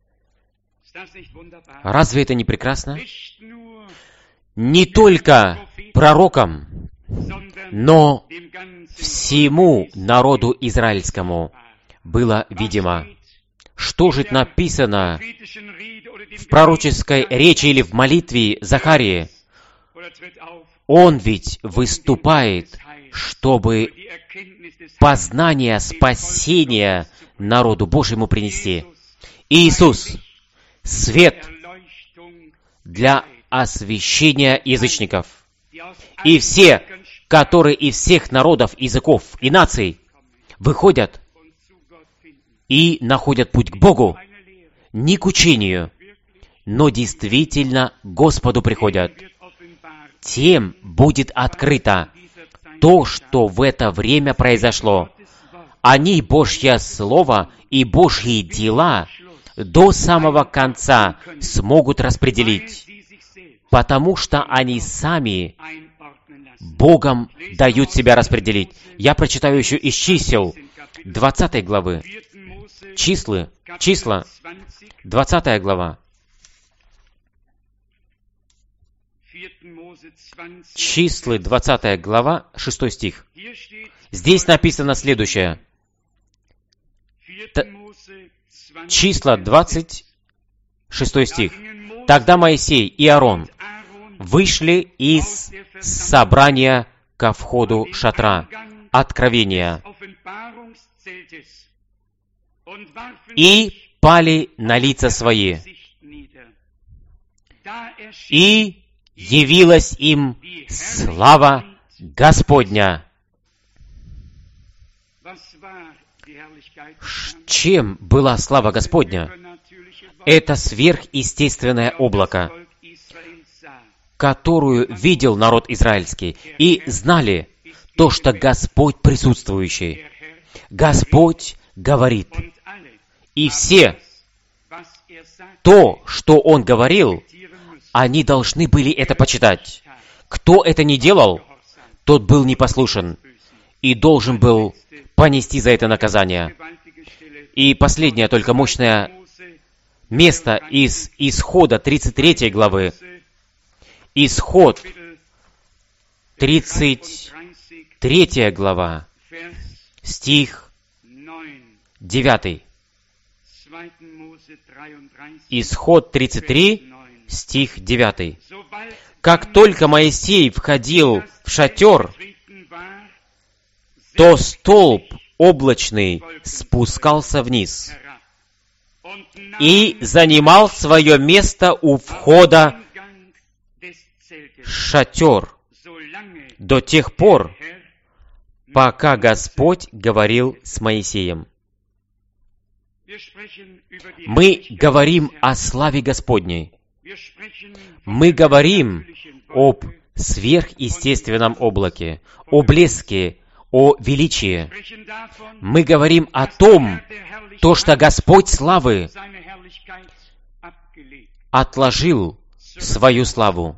Разве это не прекрасно? Не только пророкам, но всему народу израильскому было видимо. Что же написано в пророческой речи или в молитве Захарии? Он ведь выступает, чтобы познание спасения народу Божьему принести. Иисус — свет для освящения язычников. И все, которые из всех народов, языков и наций выходят и находят путь к Богу, не к учению, но действительно к Господу приходят, тем будет открыто то, что в это время произошло. Они Божье Слово и Божьи дела до самого конца смогут распределить, потому что они сами Богом дают себя распределить. Я прочитаю еще из чисел двадцатой главы. Числы, числа, двадцатая глава. Числы, двадцатая глава, шестой стих. Здесь написано следующее. Т- Числа, двадцать шестой стих. «Тогда Моисей и Аарон вышли из собрания ко входу шатра откровения и пали на лица свои, и явилась им слава Господня». Чем была слава Господня? Это сверхъестественное облако, которую видел народ израильский, и знали то, что Господь присутствующий. Господь говорит, и все, то, что Он говорил, они должны были это почитать. Кто это не делал, тот был непослушен и должен был понести за это наказание. И последнее, только мощное место из Исхода тридцать третьей главы. Исход, тридцать третья глава, стих девятый. Исход тридцать три, стих девятый. «Как только Моисей входил в шатер, то столб облачный спускался вниз и занимал свое место у входа в шатер до тех пор, пока Господь говорил с Моисеем». Мы говорим о славе Господней. Мы говорим об сверхъестественном облаке, о блеске, о величии. Мы говорим о том, то, что Господь славы отложил свою славу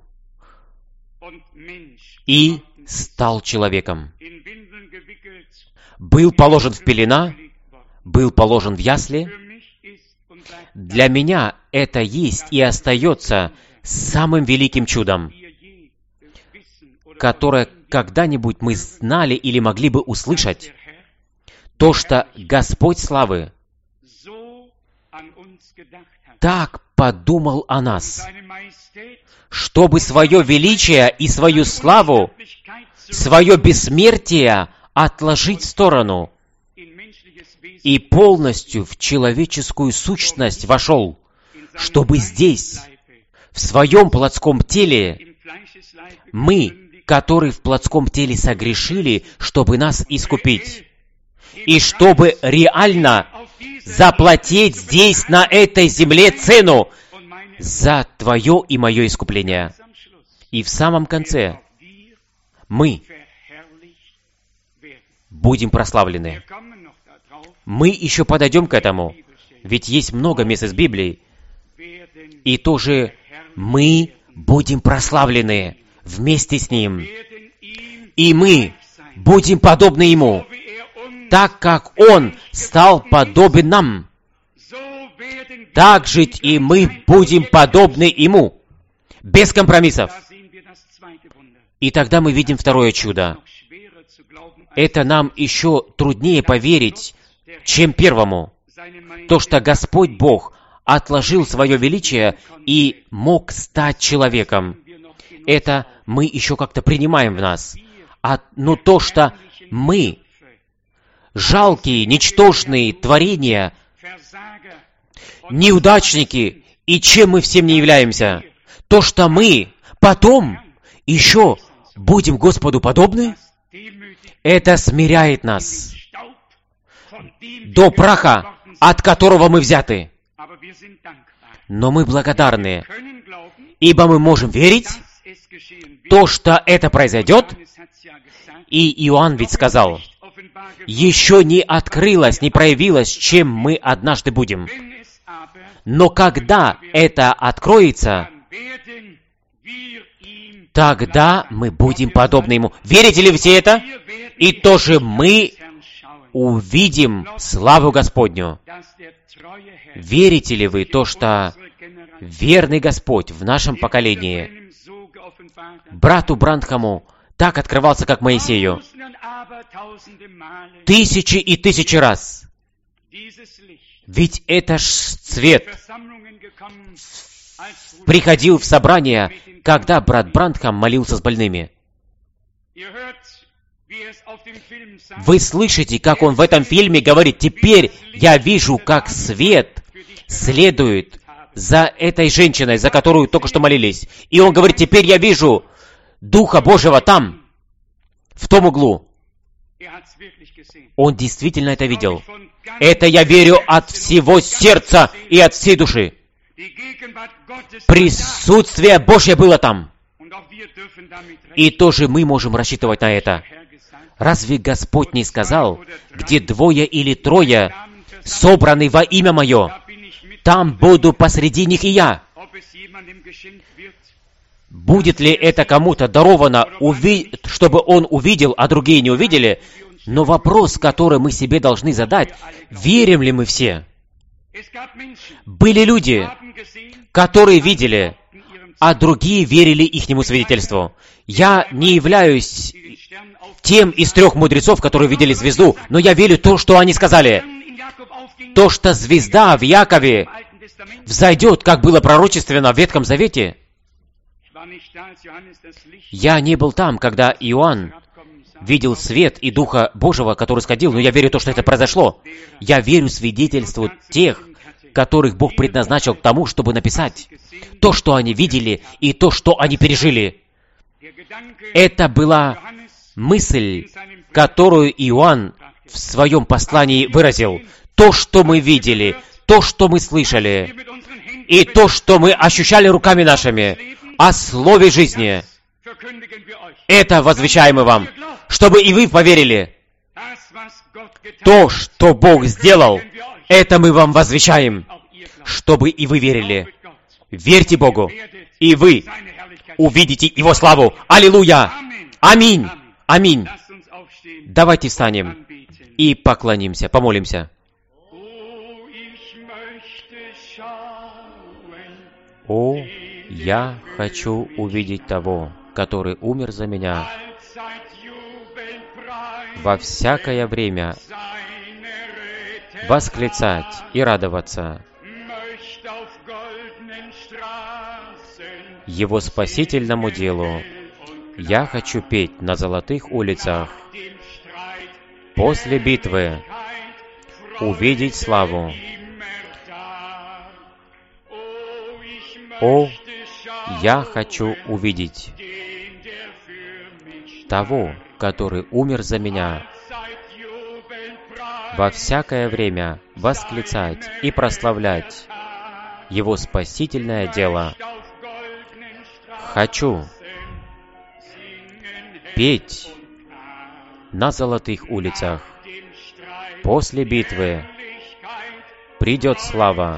и стал человеком. Был положен в пелена, был положен в ясли. Для меня это есть и остается самым великим чудом, которое когда-нибудь мы знали или могли бы услышать. То, что Господь славы так подумал о нас, чтобы свое величие и свою славу, свое бессмертие отложить в сторону и полностью в человеческую сущность вошел, чтобы здесь, в своем плотском теле, мы, которые в плотском теле согрешили, чтобы нас искупить, и чтобы реально заплатить здесь, на этой земле, цену за твое и мое искупление. И в самом конце мы будем прославлены. Мы еще подойдем к этому, ведь есть много мест из Библии. И тоже мы будем прославлены вместе с Ним. И мы будем подобны Ему, так как Он стал подобен нам. Так жить и мы будем подобны Ему, без компромиссов. И тогда мы видим второе чудо. Это нам еще труднее поверить, чем первому. То, что Господь Бог отложил свое величие и мог стать человеком. Это мы еще как-то принимаем в нас. А, но то, что мы, жалкие, ничтожные творения, неудачники, и чем мы всем не являемся, то, что мы потом еще будем Господу подобны, это смиряет нас до праха, от которого мы взяты. Но мы благодарны, ибо мы можем верить, то, что это произойдет. И Иоанн ведь сказал, еще не открылось, не проявилось, чем мы однажды будем. Но когда это откроется, тогда мы будем подобны Ему. Верите ли все это? И тоже мы увидим славу Господню. Верите ли вы то, что верный Господь в нашем поколении брату Бранхаму так открывался, как Моисею, тысячи и тысячи раз? Ведь это ж свет приходил в собрание, когда брат Бранхам молился с больными. Вы слышите, как он в этом фильме говорит: «Теперь я вижу, как свет следует за этой женщиной, за которую только что молились». И он говорит: «Теперь я вижу Духа Божьего там, в том углу». Он действительно это видел. Это я верю от всего сердца и от всей души. Присутствие Божье было там. И тоже мы можем рассчитывать на это. Разве Господь не сказал, где двое или трое собраны во имя Мое, там буду посреди них и я. Будет ли это кому-то даровано, уви... чтобы он увидел, а другие не увидели? Но вопрос, который мы себе должны задать, верим ли мы все? Были люди, которые видели, а другие верили ихнему свидетельству. Я не являюсь тем из трех мудрецов, которые видели звезду, но я верю в то, что они сказали. То, что звезда в Якове взойдет, как было пророчествовано в Ветхом Завете. Я не был там, когда Иоанн видел свет и Духа Божьего, который сходил, но я верю в то, что это произошло. Я верю в свидетельство тех, которых Бог предназначил к тому, чтобы написать то, что они видели, и то, что они пережили. Это была мысль, которую Иоанн в своем послании выразил. То, что мы видели, то, что мы слышали, и то, что мы ощущали руками нашими, о слове жизни, это возвещаем мы вам, чтобы и вы поверили. То, что Бог сделал, это мы вам возвещаем, чтобы и вы верили. Верьте Богу, и вы увидите Его славу. Аллилуйя! Аминь! Аминь! Давайте встанем и поклонимся, помолимся. О, я хочу увидеть того, который умер за меня, во всякое время восклицать и радоваться Его спасительному делу. Я хочу петь на золотых улицах, после битвы увидеть славу. О, я хочу увидеть того, который умер за меня, во всякое время восклицать и прославлять Его спасительное дело. Хочу петь на золотых улицах. После битвы придет слава,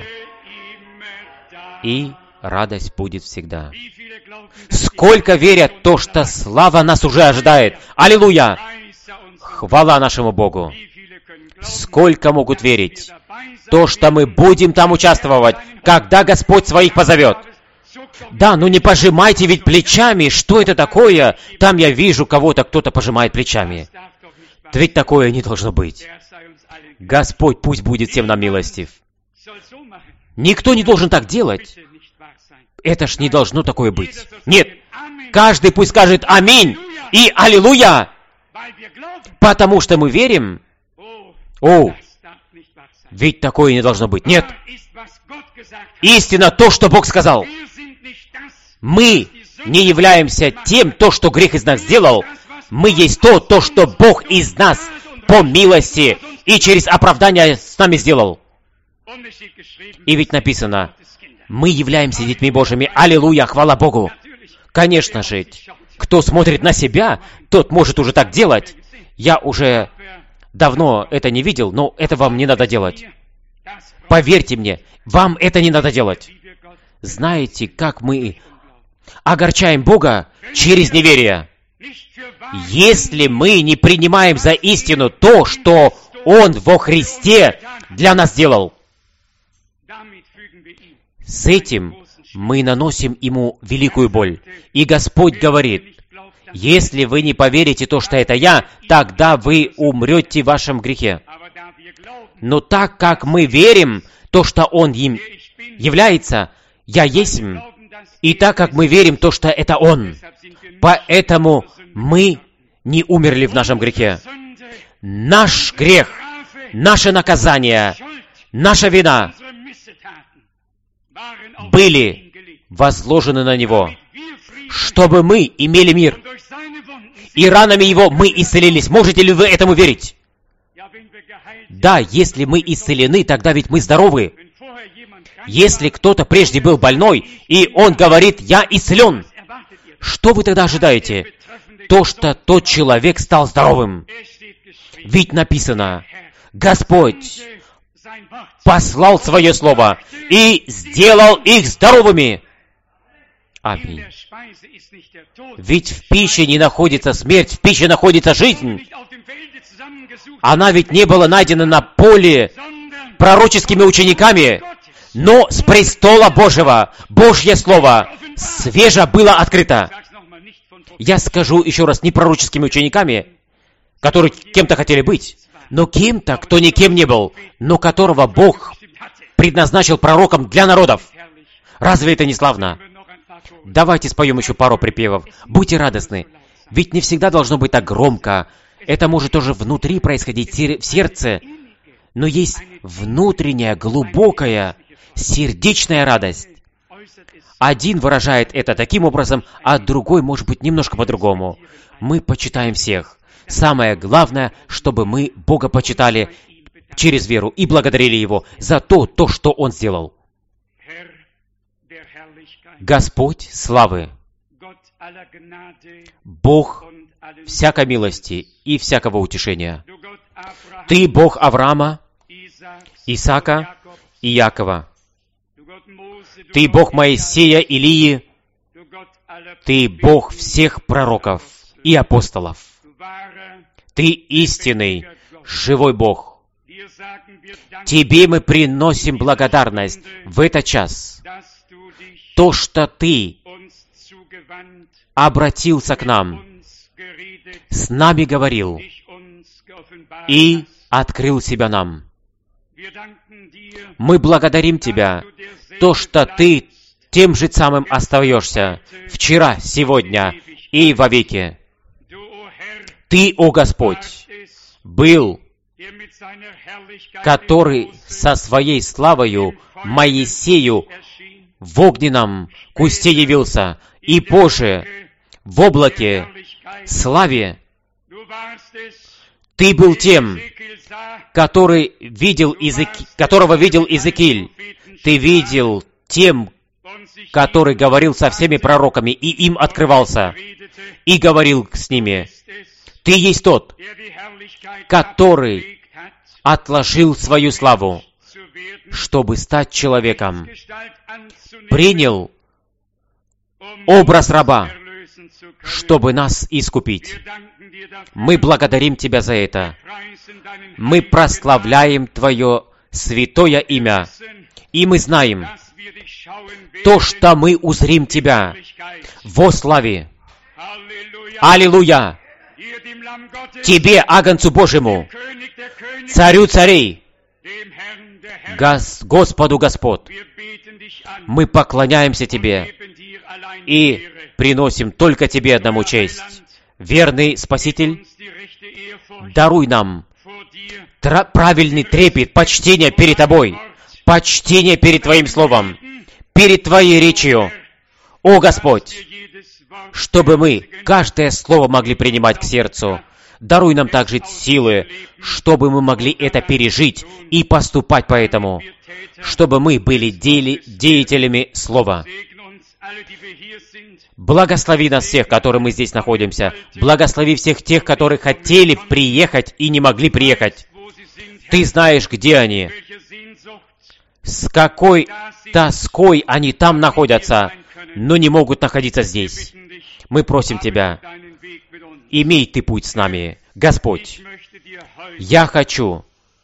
и радость будет всегда. Сколько верят то, что слава нас уже ожидает. Аллилуйя! Хвала нашему Богу! Сколько могут верить то, что мы будем там участвовать, когда Господь своих позовет. Да, ну не пожимайте ведь плечами. Что это такое? Там я вижу кого-то, кто-то пожимает плечами. Да ведь такое не должно быть. Господь пусть будет всем нам милостив. Никто не должен так делать. Это ж не должно такое быть. Нет, каждый пусть скажет «Аминь» и «Аллилуйя», потому что мы верим. О, ведь такое не должно быть. Нет, истина то, что Бог сказал. Мы не являемся тем, то, что грех из нас сделал. Мы есть то, то, что Бог из нас по милости и через оправдание с нами сделал. И ведь написано, мы являемся детьми Божьими. Аллилуйя, хвала Богу. Конечно же, кто смотрит на себя, тот может уже так делать. Я уже давно это не видел, но это вам не надо делать. Поверьте мне, вам это не надо делать. Знаете, как мы огорчаем Бога через неверие? Если мы не принимаем за истину то, что Он во Христе для нас сделал, с этим мы наносим Ему великую боль. И Господь говорит, если вы не поверите то, что это Я, тогда вы умрете в вашем грехе. Но так как мы верим то, что Он им является, Я есть им, и так как мы верим то, что это Он, поэтому мы не умерли в нашем грехе. Наш грех, наше наказание, наша вина были возложены на Него, чтобы мы имели мир. И ранами Его мы исцелились. Можете ли вы этому верить? Да, если мы исцелены, тогда ведь мы здоровы. Если кто-то прежде был больной, и он говорит, «Я исцелен», что вы тогда ожидаете? То, что тот человек стал здоровым. Ведь написано, Господь послал Свое Слово и сделал их здоровыми. Аминь. Ведь в пище не находится смерть, в пище находится жизнь. Она ведь не была найдена на поле пророческими учениками, но с престола Божьего, Божье Слово, свеже было открыто. Я скажу еще раз, не пророческими учениками, которые кем-то хотели быть, но кем-то, кто никем не был, но которого Бог предназначил пророком для народов. Разве это не славно? Давайте споем еще пару припевов. Будьте радостны. Ведь не всегда должно быть так громко. Это может тоже внутри происходить, в сердце. Но есть внутренняя, глубокая, сердечная радость. Один выражает это таким образом, а другой, может быть, немножко по-другому. Мы почитаем всех. Самое главное, чтобы мы Бога почитали через веру и благодарили Его за то, то, что Он сделал. Господь славы, Бог всякой милости и всякого утешения. Ты Бог Авраама, Исаака и Якова. Ты Бог Моисея, Илии. Ты Бог всех пророков и апостолов. Ты истинный, живой Бог. Тебе мы приносим благодарность в этот час. То, что Ты обратился к нам, с нами говорил и открыл себя нам. Мы благодарим Тебя, то, что Ты тем же самым остаешься вчера, сегодня и вовеки. Ты, о Господь, был, который со своей славою Моисею в огненном кусте явился, и позже в облаке славе. Ты был тем, который видел Иезеки... которого видел Иезекииль. Ты видел тем, который говорил со всеми пророками, и им открывался, и говорил с ними. Ты есть тот, который отложил свою славу, чтобы стать человеком, принял образ раба, чтобы нас искупить. Мы благодарим Тебя за это. Мы прославляем Твое святое имя. И мы знаем то, что мы узрим Тебя во славе. Аллилуйя! Тебе, Агнцу Божьему, Царю царей, Гос- Господу Господ, мы поклоняемся Тебе и приносим только Тебе одному честь. Верный Спаситель, даруй нам тра- правильный трепет, почтение перед Тобой, почтение перед Твоим Словом, перед Твоей речью, о Господь, чтобы мы каждое слово могли принимать к сердцу. Даруй нам также силы, чтобы мы могли это пережить и поступать по этому, чтобы мы были дели, деятелями Слова. Благослови нас всех, которые мы здесь находимся. Благослови всех тех, которые хотели приехать и не могли приехать. Ты знаешь, где они, с какой тоской они там находятся, но не могут находиться здесь. Мы просим Тебя, имей Ты путь с нами. Господь, я хочу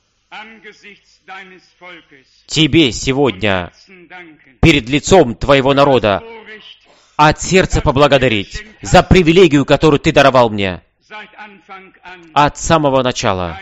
Тебе сегодня перед лицом Твоего народа от сердца поблагодарить за привилегию, которую Ты даровал мне от самого начала.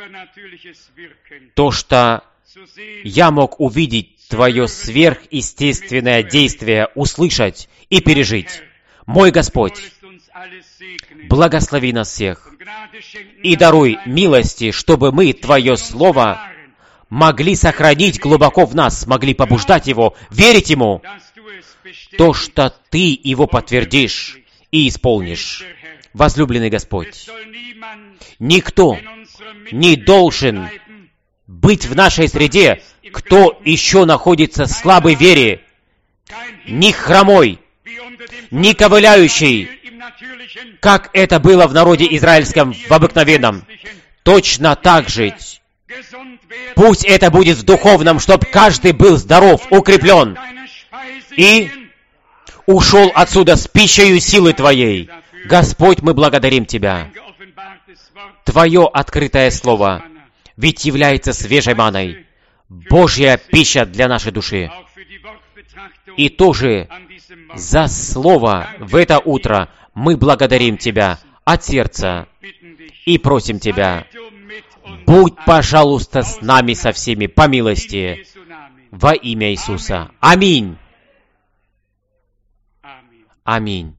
То, что я мог увидеть Твое сверхъестественное действие, услышать и пережить. Мой Господь, благослови нас всех и даруй милости, чтобы мы Твое Слово могли сохранить глубоко в нас, могли побуждать его, верить ему, то, что Ты его подтвердишь и исполнишь. Возлюбленный Господь, никто не должен быть в нашей среде, кто еще находится в слабой вере, ни хромой, ни ковыляющий, как это было в народе израильском в обыкновенном. Точно так же Пусть это будет в духовном, чтобы каждый был здоров, укреплен и ушел отсюда с пищей силы Твоей. Господь, мы благодарим Тебя. Твое открытое Слово ведь является свежей маной, Божья пища для нашей души. И тоже за Слово в это утро мы благодарим Тебя от сердца и просим Тебя, будь, пожалуйста, с нами со всеми по милости во имя Иисуса. Аминь. Аминь.